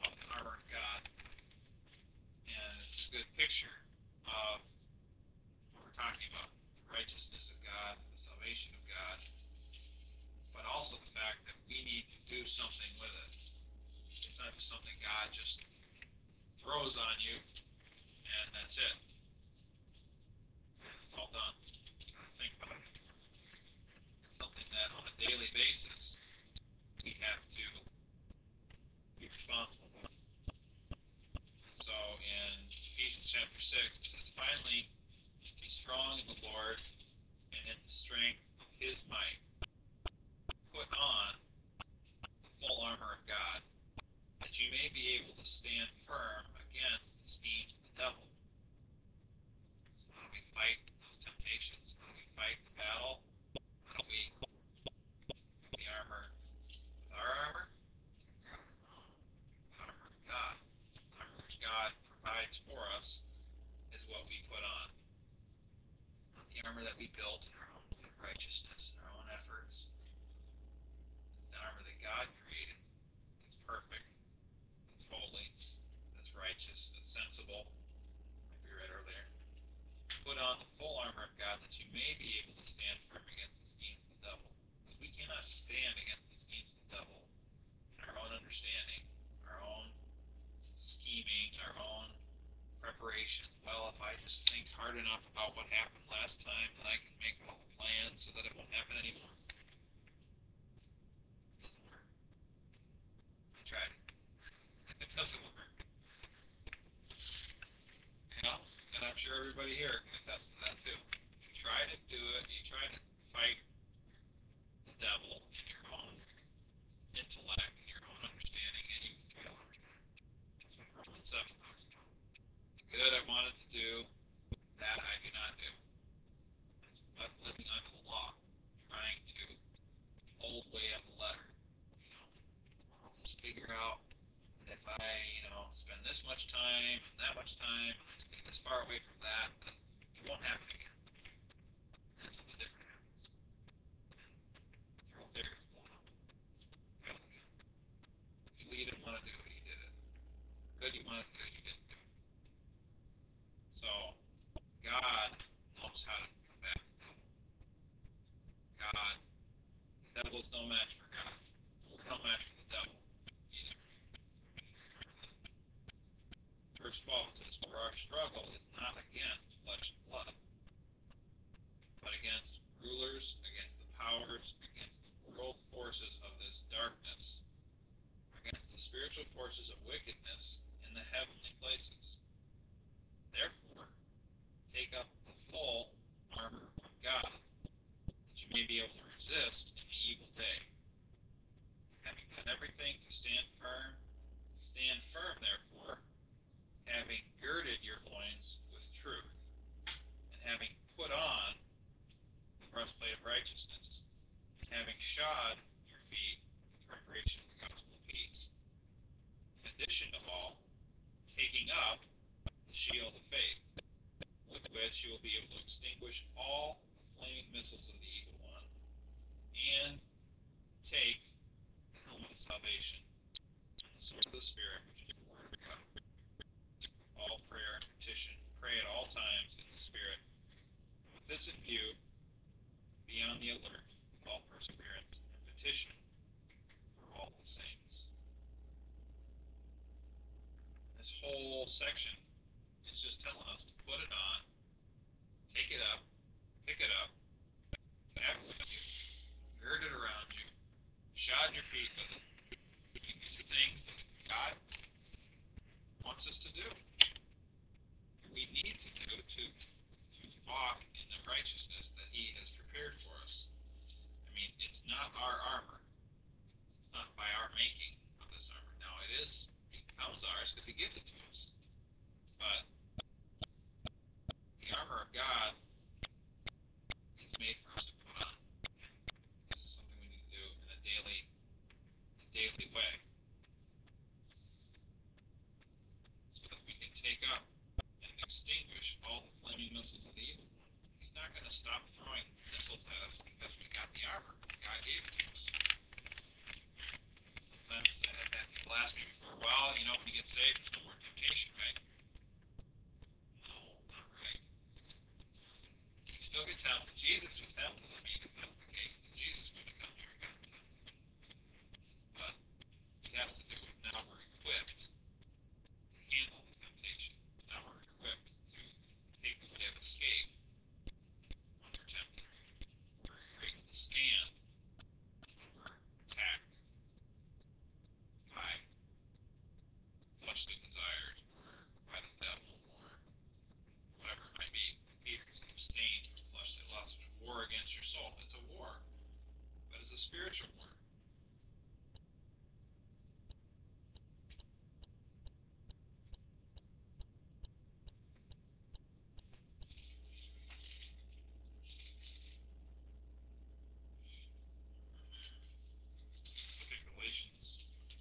Speaker 1: a good picture of what we're talking about, the righteousness of God, the salvation of God, but also the fact that we need to do something with it. It's not just something God just throws on you, and that's it. It's all done. You don't think about it anymore. It's something that on a daily basis we have to be responsible for. So in Ephesians chapter six, it says, "Finally, be strong in the Lord and in the strength of his might. Put on the full armor of God, that you may be able to stand firm against the schemes of the devil." So how do we fight those temptations? How do we fight the battle? How do we put the armor with our armor? The armor of God. The armor which God provides for us is what we put on. Not the armor that we built in our own righteousness, in our own efforts. It's the armor that God created. It's perfect. It's holy. That's righteous. That's sensible. Like we read earlier. Put on the full armor of God that you may be able to stand firm against the schemes of the devil. Because we cannot stand against the schemes of the devil in our own understanding, our own scheming, our own preparations. Well, if I just think hard enough about what happened last time, then I can make all the plans so that it won't happen anymore. It doesn't work. I tried it. It doesn't work. You know? And I'm sure everybody here can attest to that too. You try to do it, you try to fight the devil in your own intellect, in your own understanding, and you fail every time. That's what Romans seven talks about. The good I wanted to do, that I do not do. That's, that's living under the law, trying to the old way of the letter. You know, I'll just figure out that if I, you know, spend this much time and that much time, and I stay this far away from that, then it won't happen again. And something different happens. And your whole theory is blown up. Failed again. Evil you didn't want to do it, you did it. Good you wanted to do it, you didn't do it. So, God knows how to combat the devil. God, the devil is no match for God. We're no match for the devil either. Verse twelve says, "For our struggle is not against flesh and blood, but against rulers, against the powers, against the world forces of this darkness, against the spiritual forces of wickedness in the heavenly places. Therefore, take up the full armor of God, that you may be able to resist in the evil day. Having done everything to stand firm, stand firm, therefore, having girded your loins with truth, and having put on the breastplate of righteousness, and having shod your feet with the preparation of the gospel of peace. In addition to all, taking up the shield of faith, with which you will be able to extinguish all the flaming missiles of the evil one, and take the helmet of salvation, and the sword of the Spirit, which is the word of God. With all prayer and petition, pray at all times in the Spirit. And with this in view, be on the alert with all perseverance and petition for all the saints." This whole section is just telling us to put it on, take it up, pick it up, have it with you, gird it around you, shod your feet with it. These are things that God wants us to do. We need to do to, to walk in the righteousness that He has prepared for us. I mean, it's not our armor. It's not by our making of this armor. Now, it is, it becomes ours because He gives it to us. But the armor of God is made for us to put on. And this is something we need to do in a daily, a daily way, so that we can take up and extinguish all the flaming missiles of the evil one. He's not going to stop throwing missiles at us because we got the armor. God gave it to us. Sometimes I've had people ask me before, well, you know, when you get saved, there's no more temptation, right? still get tempted. Jesus was tempted. I mean, if that's the case, then Jesus would have come here and gotten tempted. But it has to do with now we're equipped to handle the temptation. Now we're equipped to take the way of escape when we're tempted. We're able to stand when we're attacked by fleshly desires or by the devil or whatever it might be. Peter is abstained from fleshly lust, which is war against your soul. It's a war, but it's a spiritual war. Let's look at Galatians.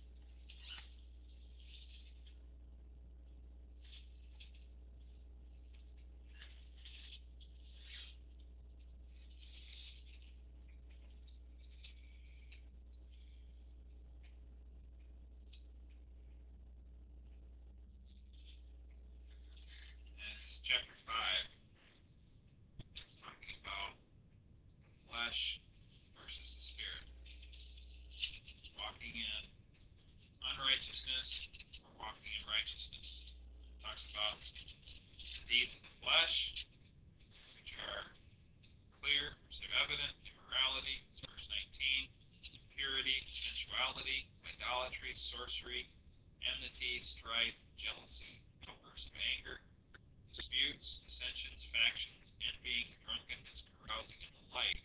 Speaker 1: And it's chapter five. It's talking about the flesh versus the spirit. Walking in unrighteousness or walking in righteousness. It talks about the deeds of the flesh, which are clear, which are evident, immorality, verse nineteen, impurity, sensuality, idolatry, sorcery, enmity, strife, jealousy, outbursts of anger, disputes, dissensions, factions, envying, drunkenness, carousing, and the like.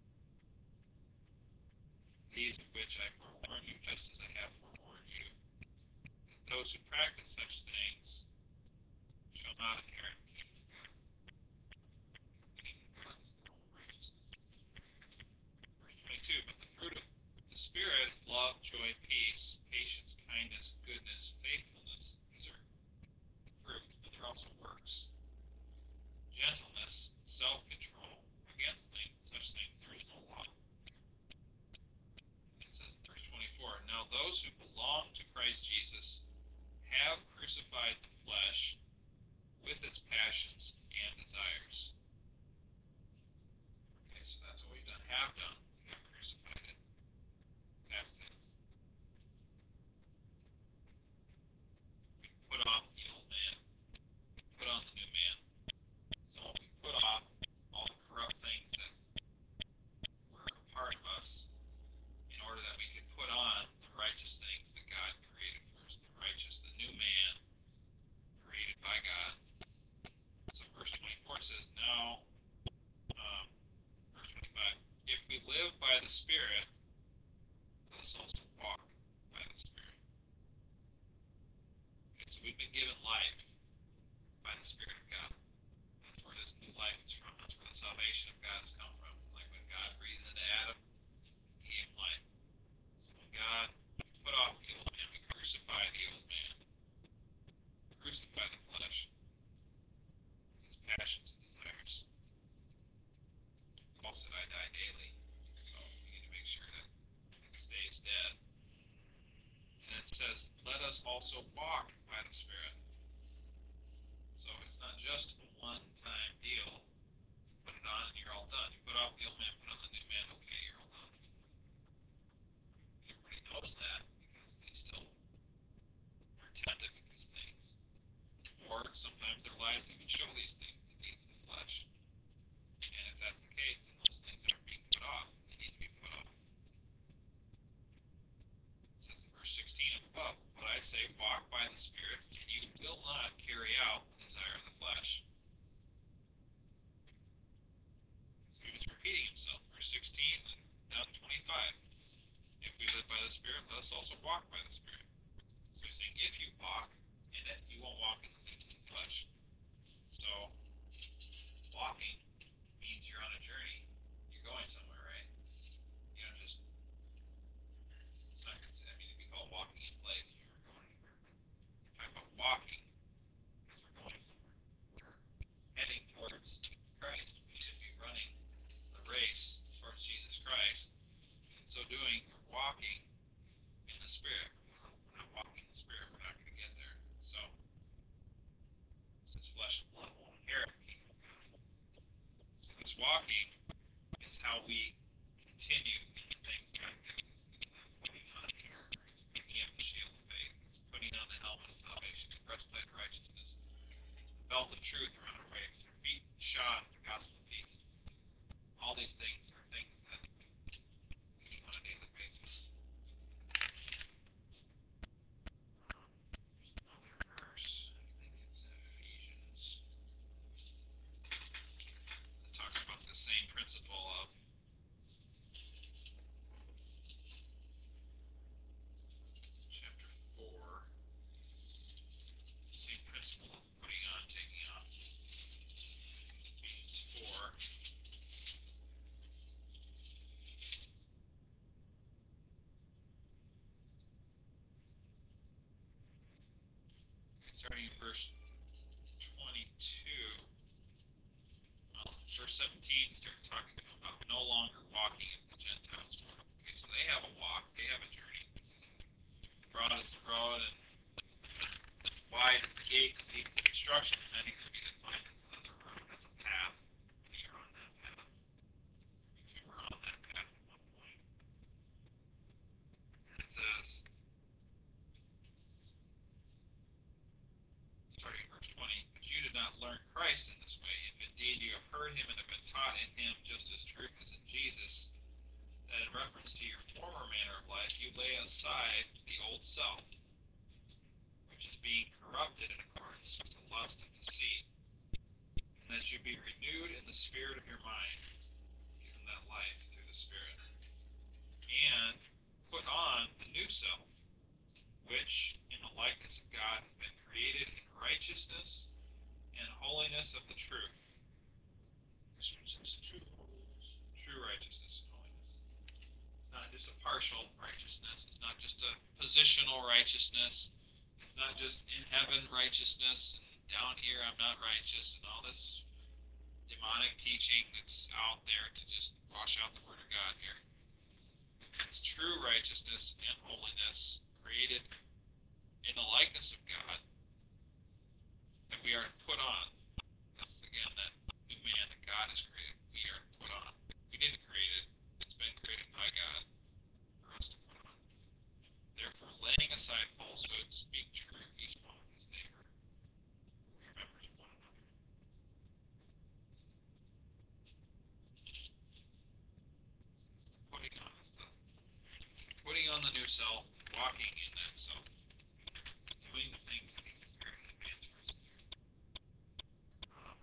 Speaker 1: These of which I forewarn you, just as I have forewarned you, that those who practice such things shall not inherit the kingdom of God. The kingdom of God is the whole righteousness. Verse twenty-two, but the fruit of the Spirit is love, joy, peace, patience, kindness, goodness, faithfulness. These are fruit, but they're also works. Gentleness, self-control. Against things, such things there is no law. It says in verse twenty-four, now those who belong to Christ Jesus have crucified the flesh with its passions and desires. Okay, so that's what we've done. Have done. We have crucified it. Past tense. We put off the old man. We put on the new man. So we put off all the corrupt things that were a part of us in order that we could put on the righteous things that God created for us. The righteous, the new man created by God. So verse twenty-four says, now, um, verse twenty-five, if we live by the Spirit, let us also walk by the Spirit. Okay, so we've been given life by the Spirit of God. That's where this new life is from. That's where the salvation of God has come from. Like when God breathed into Adam, he gave him life. So when God, we put off the old man, we crucify the old man, crucify the flesh, its passions and desires. Paul said, I die daily. So we need to make sure that it stays dead. And it says, let us also walk by the Spirit. So it's not just a one-time deal. You put it on and you're all done. You put off the old man, put on the new man, okay, you're all done. Everybody knows that because they still are tempted with these things. Or sometimes their lives even show these things, the deeds of the flesh. And if that's the case, then those things are being put off. They need to be put off. It says in verse sixteen of above, but I say, walk by the Spirit, and you will not carry out the desire of the flesh. So he was repeating himself. Verse sixteen and down to twenty-five. If we live by the Spirit, let us also walk by the Spirit. So he's saying, if you walk in it, you won't walk in the things of the flesh. So, walking means you're on a journey. You're going somewhere, right? You don't just, it's not going to say, I mean, it'd be called walking in place if you were going anywhere. But we're talking about walking because we're going somewhere. We're heading towards Christ. We should be running the race towards Jesus Christ. In so doing, we're walking in the Spirit. walking is how we continue in the things God gives us. It's not putting on the armor. It's picking up the shield of faith. It's putting on the helmet of salvation, the breastplate of righteousness, the belt of truth around our waist, our feet shod with the gospel of peace. All these things are things that we do on a daily basis. Um, there's another verse, I think it's in Ephesians, that talks about the same principle of chapter four, same principle of putting on, taking off. Ephesians four. Starting in verse twenty-two, well, verse seventeen starts talking to them about no longer walking as the Gentiles walk. Okay, so they have a walk, they have a journey. Broad is the road, and wide is the gate that leads to destruction. Many can be defined as that's a road, that's a path. And you're on that path. We were on that path at one point. And it says, starting in verse twenty, but you did not learn Christ in this way, if indeed you have heard him and have been taught in him just as truth is in Jesus, that in reference to your former manner of life you lay aside the old self, which is being corrupted in accordance with the lust of deceit, and that you be renewed in the spirit of your mind, given that life through the Spirit, and put on the new self, which in the likeness of God has been created in righteousness and holiness of the truth.
Speaker 2: True holiness.
Speaker 1: True righteousness and holiness. It's not just a partial righteousness. It's not just a positional righteousness. It's not just in heaven righteousness and down here I'm not righteous and all this demonic teaching that's out there to just wash out the Word of God here. It's true righteousness and holiness created in the likeness of God that we are put on. That's again that new man that God has created. We are put on. We didn't create it. It's been created by God for us to put on. Therefore, laying aside falsehood, speak truth, each one with his neighbor, who remembers one another. It's the putting on. It's the putting on the new self, walking in that self, doing the things that He's Spirit commands for us to do. Um,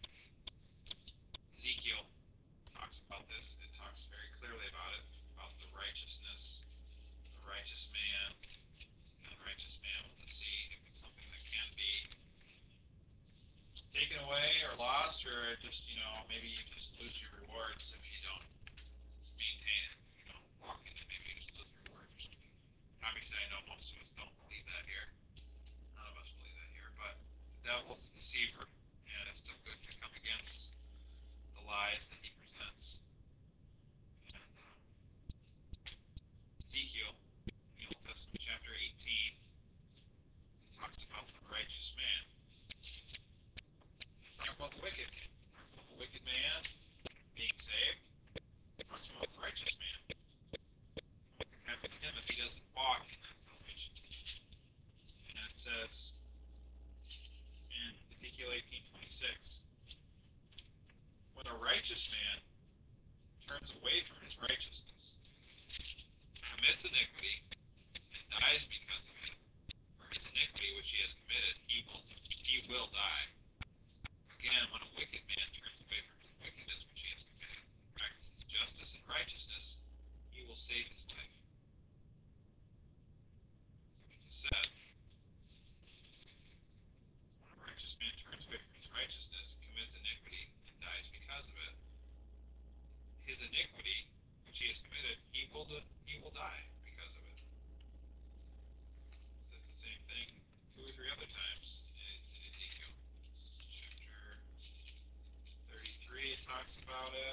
Speaker 1: Ezekiel talks about this. It talks very clearly about it, about the righteousness, the righteous man, and the righteous man with the seed. If it's something that can be taken away or lost, or just, you know, maybe you just lose your rewards if you don't maintain it. If you don't walk in it, maybe you just lose your rewards. Obviously, I know most of us don't believe that here. None of us believe that here, but the devil's a deceiver, and it's still good to come against the lies that he presents. And uh, Ezekiel, in the Old Testament, chapter eighteen, talks about the righteous man. It talks about the wicked man. It talks about the wicked man being saved. It talks about the righteous man. What can happen to him if he doesn't walk in that salvation? And it says in Ezekiel eighteen twenty-six, when a righteous man turns away from his righteousness, commits iniquity, and dies because of it, for his iniquity which he has committed, he will he will die. Again, when a wicked man turns away from his wickedness which he has committed, and practices justice and righteousness, he will save his life. So he just said, when a righteous man turns away from his righteousness, commits iniquity, and dies because of it, his iniquity which he has committed, he will he will die because of it. It says the same thing two or three other times in, in Ezekiel. Chapter thirty-three talks about it.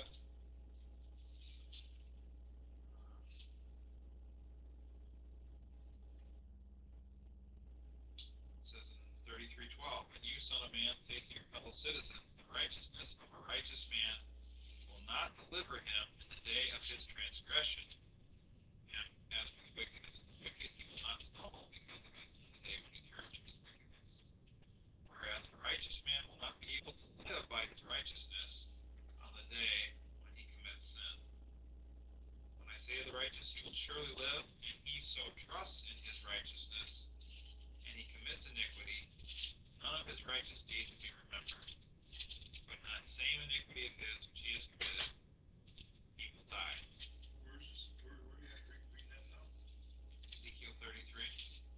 Speaker 1: It says in thirty-three twelve, and you, son of man, say to your fellow citizens, the righteousness of a righteous man not deliver him in the day of his transgression. And as for the wickedness of the wicked, he will not stumble because of it in the day when he turns from his wickedness. Whereas the righteous man will not be able to live by his righteousness on the day when he commits sin. When I say the righteous, he will surely live, and he so trusts in his righteousness, and he commits iniquity, none of his righteous deeds will be remembered. But in that same iniquity of his which he has committed, he will die.
Speaker 2: Where's this, where, where do you have to read that now?
Speaker 1: Ezekiel thirty-three.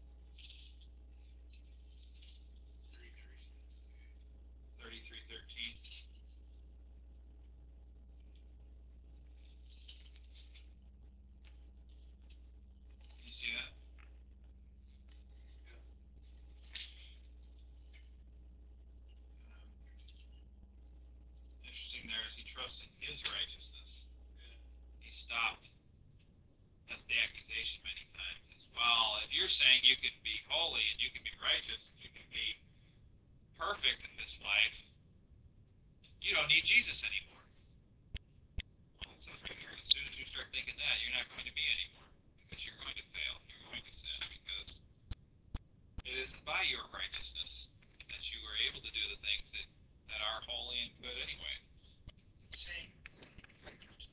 Speaker 2: Thirty-three.
Speaker 1: thirty-three thirteen. You see that?
Speaker 2: Yeah. Um,
Speaker 1: Interesting there is he trusts in his righteousness.
Speaker 2: yeah.
Speaker 1: He stopped. That's the accusation many times. Is, well, if you're saying you can be holy and you can be righteous and you can be perfect in this life, you don't need Jesus anymore. Well, it says right here, as soon as you start thinking that, you're not going to be anymore. Because you're going to fail. You're going to sin. Because it isn't by your righteousness that you are able to do the things that, that are holy and good anyway.
Speaker 2: Same.
Speaker 1: Right.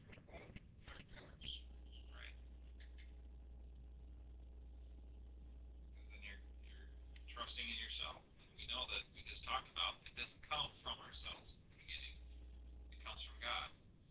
Speaker 1: Because then you're, you're trusting in yourself. And we know that we just talked about it doesn't come from ourselves in the beginning. It comes from God.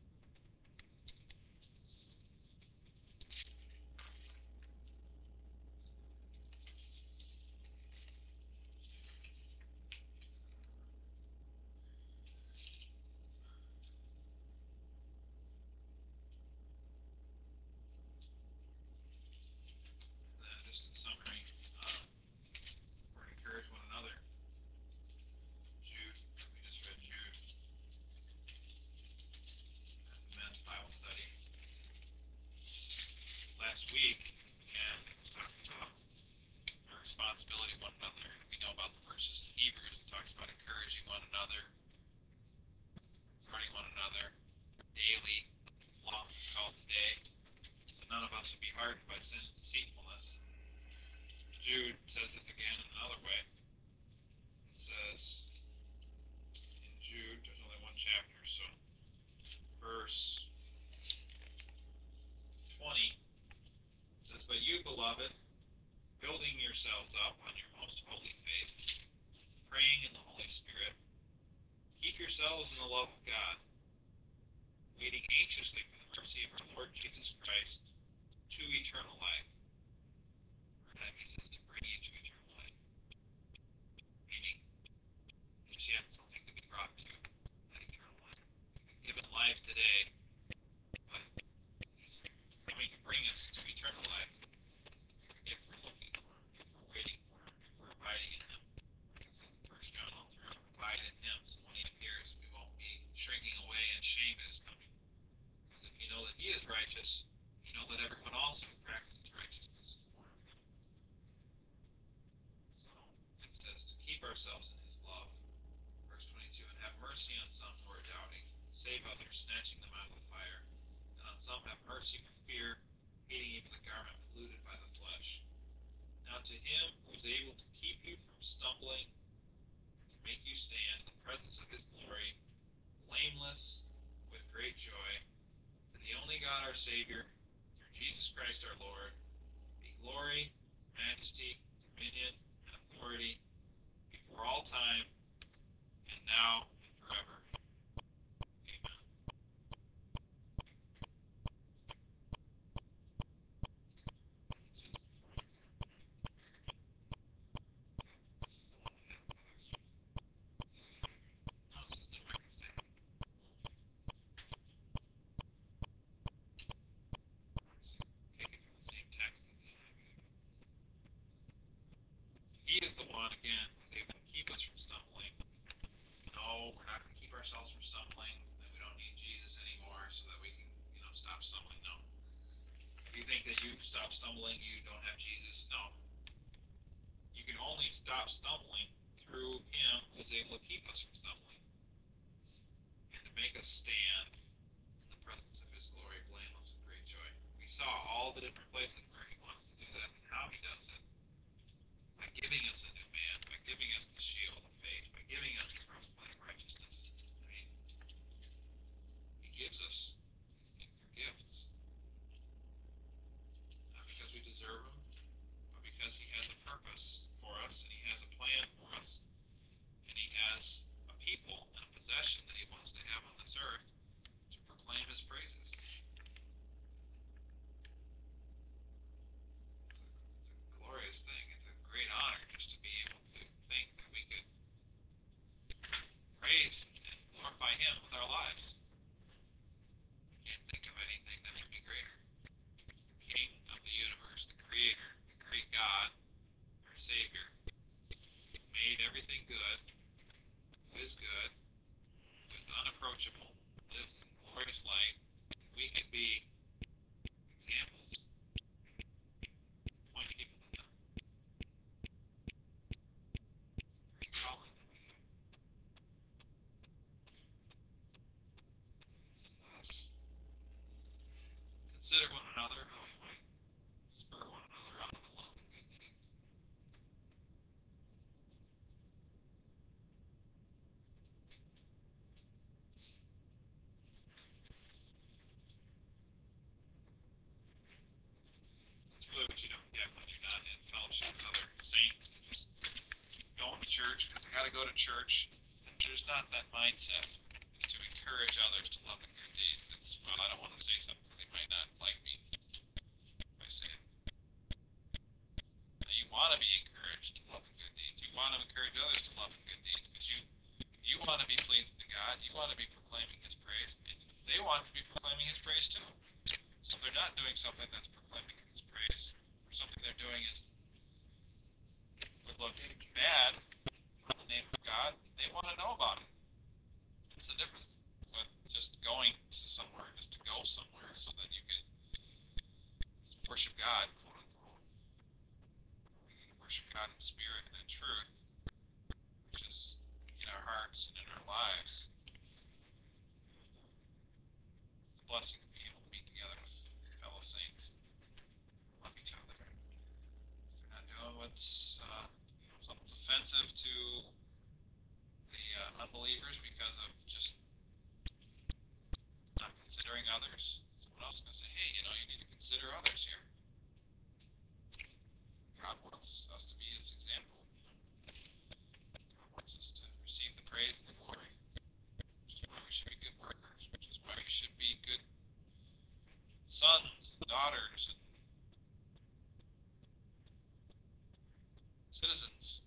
Speaker 1: And then just in summary, uh, we're to encourage one another. Jude, we just read Jude at the men's Bible study last week, and it was talking about our responsibility to one another. We know about the verses in Hebrews. It talks about encouraging one another, exhorting one another daily, as long as it's called today, so none of us would be hardened by sin's deceitfulness. Jude says it again in another way. It says in Jude, there's only one chapter, so verse twenty says, "But you, beloved, building yourselves up on your most holy faith, praying in the Holy Spirit, keep yourselves in the love of God, waiting anxiously for the mercy of our Lord Jesus Christ to eternal life." That means is to bring you to eternal life. Meaning, there's yet something to be brought to that eternal life. We've been given life today, but He's coming to bring us to eternal life if we're looking for Him, if we're waiting for Him, if we're abiding in Him. Like it says in First John all throughout, abide in Him, so when He appears, we won't be shrinking away in shame at His coming. Because if you know that He is righteous, you know that everyone also who practices righteousness is born of Him. So it says to keep ourselves in His love. Verse twenty-two, "And have mercy on some who are doubting, save others, snatching them out of the fire. And on some have mercy for fear, hating even the garment polluted by the flesh. Now to Him who is able to keep you from stumbling, and to make you stand in the presence of His glory, blameless, with great joy, to the only God our Savior, through Jesus Christ our Lord, be glory, majesty, dominion, and authority before all time, and now and forever. Amen." This is the one that has the No, it says no reconciling. Taken from the same text as the N I V. He is the one, again, who's able to keep us from stumbling. No, we're not going to keep ourselves from stumbling, that we don't need Jesus anymore so that we can, you know, stop stumbling. No. If you think that you've stopped stumbling, you don't have Jesus, no. You can only stop stumbling through Him who is able to keep us from stumbling and to make us stand presence of his glory, blameless with great joy. We saw all the different places where he wants to do that and how he does it. By giving us a new man, by giving us the shield of faith, by giving us the breastplate of righteousness. I mean, he gives us these things are gifts. Not because we deserve them, but because he has a purpose for us and he has a plan for us. And he has a people and a possession that he wants to have on this earth to proclaim his praises. It's a glorious thing. It's a great honor just to be able to think that we could praise and glorify him with our lives. I can't think of anything that would be greater. It's the King of the universe, the Creator, the great God, our Savior, who made everything good, who is good, who is unapproachable, lives in glorious light, and we can be examples, point people to him. It's a great calling that we have. Let us consider one another how we might spur one another on to love and good deeds. That's really what you don't get when you're not in fellowship with other saints. You just going to church because I got to go to church. There's not that mindset. It's to encourage others to love and good deeds. It's, well, I don't want to say something they might not like me if I say it. Now, you want to be encouraged to love and good deeds. You want to encourage others to love and good deeds because you you want to be pleasing to God. You want to be proclaiming his praise. And they want to be proclaiming his praise too. So if they're not doing something that's proclaiming his praise, or something they're doing is would look bad in the name of God, they want to know about it. It's the difference with just going to somewhere, just to go somewhere so that you can worship God, quote unquote. We can worship God in spirit and in truth, which is in our hearts and in our lives. It's the blessing of being able to meet together with fellow saints, love each other. If they're not doing what's uh, you know, something's offensive to the uh, unbelievers because of just not considering others, someone else is going to say, hey, you know, you need to consider others here. God wants us to be his example. God wants us to receive the praise and the glory, which is why we should be good workers, which is why we should be good sons and daughters and citizens.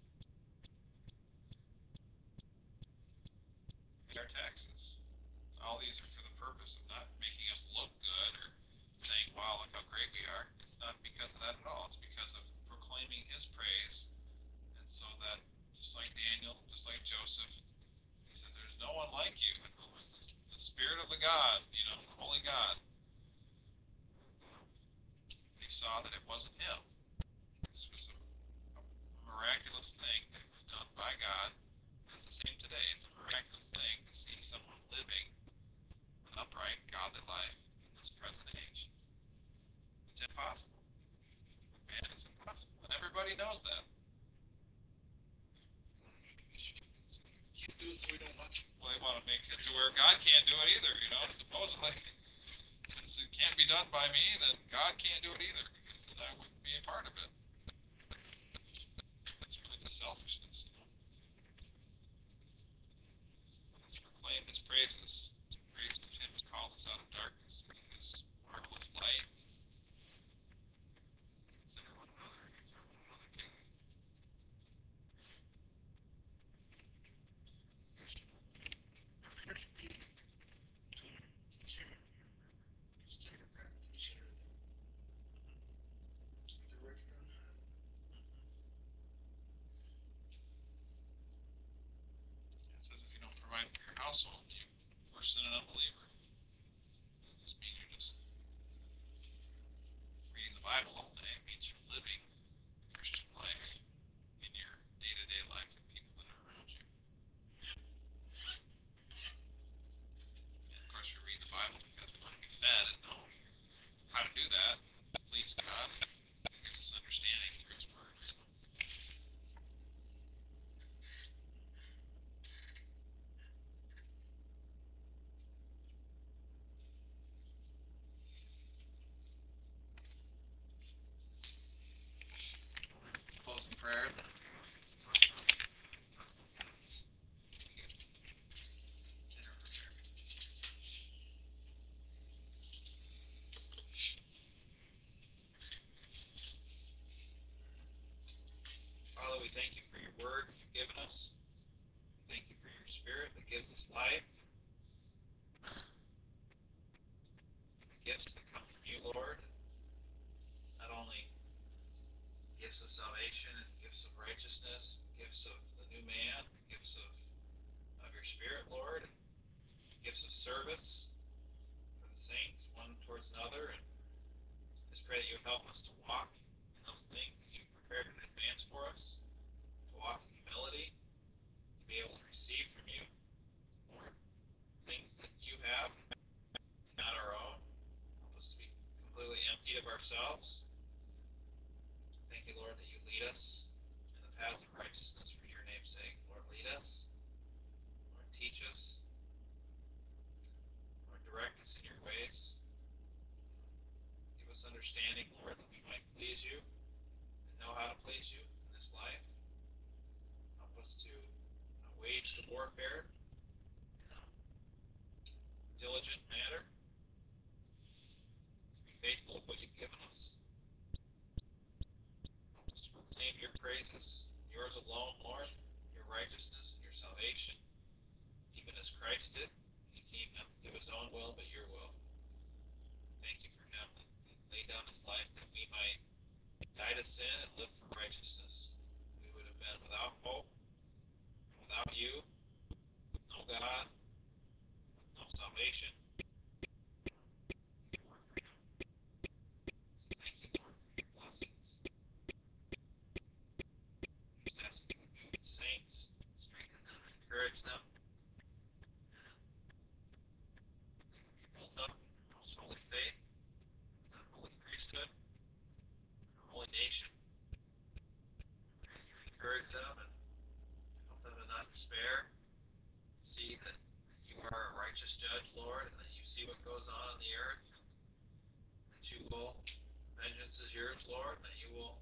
Speaker 1: Pay our taxes. All these are for the purpose of not making us look good or saying, wow, look how great we are. It's not because of that at all. It's because of proclaiming his praise. And so that, just like Daniel, just like Joseph, he said, there's no one like you. In other words, the, the Spirit of the God, you know, the Holy God. They saw that it wasn't him. This was a, a miraculous thing that was done by God. And it's the same today. It's a miraculous thing to see someone living an upright, godly life in this present age. It's impossible. With man, it's impossible. And everybody knows that. We can't do it, so we don't want to. Well, they want to make it to where God can't do it either, you know, supposedly. Since it can't be done by me, then God can't do it either, because then I wouldn't be a part of it. That's really the selfishness, you know. Let's proclaim his praises. Praise to him who called us out of darkness into his marvelous light. Consider one another, consider one another daily. It says if you don't provide for your household, you forsake prayer. Father, we thank you for your word that you've given us. Thank you for your spirit that gives us life. The gifts that come from you, Lord. Not only gifts of salvation and gifts of righteousness, gifts of the new man, gifts of, of your spirit, Lord, gifts of service for the saints, one towards another. And just pray that you would help us to walk in those things that you've prepared in advance for us, to walk in humility, to be able to receive from you, Lord, things that you have, not our own. Help us to be completely emptied of ourselves. Thank you, Lord, that you lead us in the paths of righteousness for your name's sake. Lord, lead us. Lord, teach us. Lord, direct us in your ways. Give us understanding, Lord, that we might please you and know how to please you in this life. Help us to uh, wage the warfare in a diligent manner, to be faithful with what you've given us. Help us to proclaim your praises, yours alone, Lord, your righteousness and your salvation, even as Christ did. He came not to do his own will, but your will. Thank you for him that laid down his life that we might die to sin and live for righteousness. We would have been without hope, without you, with no God, with no salvation. You work for him. So thank you, Lord, for your blessings. We just ask that you would be with the saints, strengthen them, encourage them, and they would be built up in their most holy faith, as a holy priesthood, a holy nation. Pray that you encourage them and help them to not despair. See that you are a righteous judge, Lord, and that you see what goes on in the earth. That you will, vengeance is yours, Lord, and that you will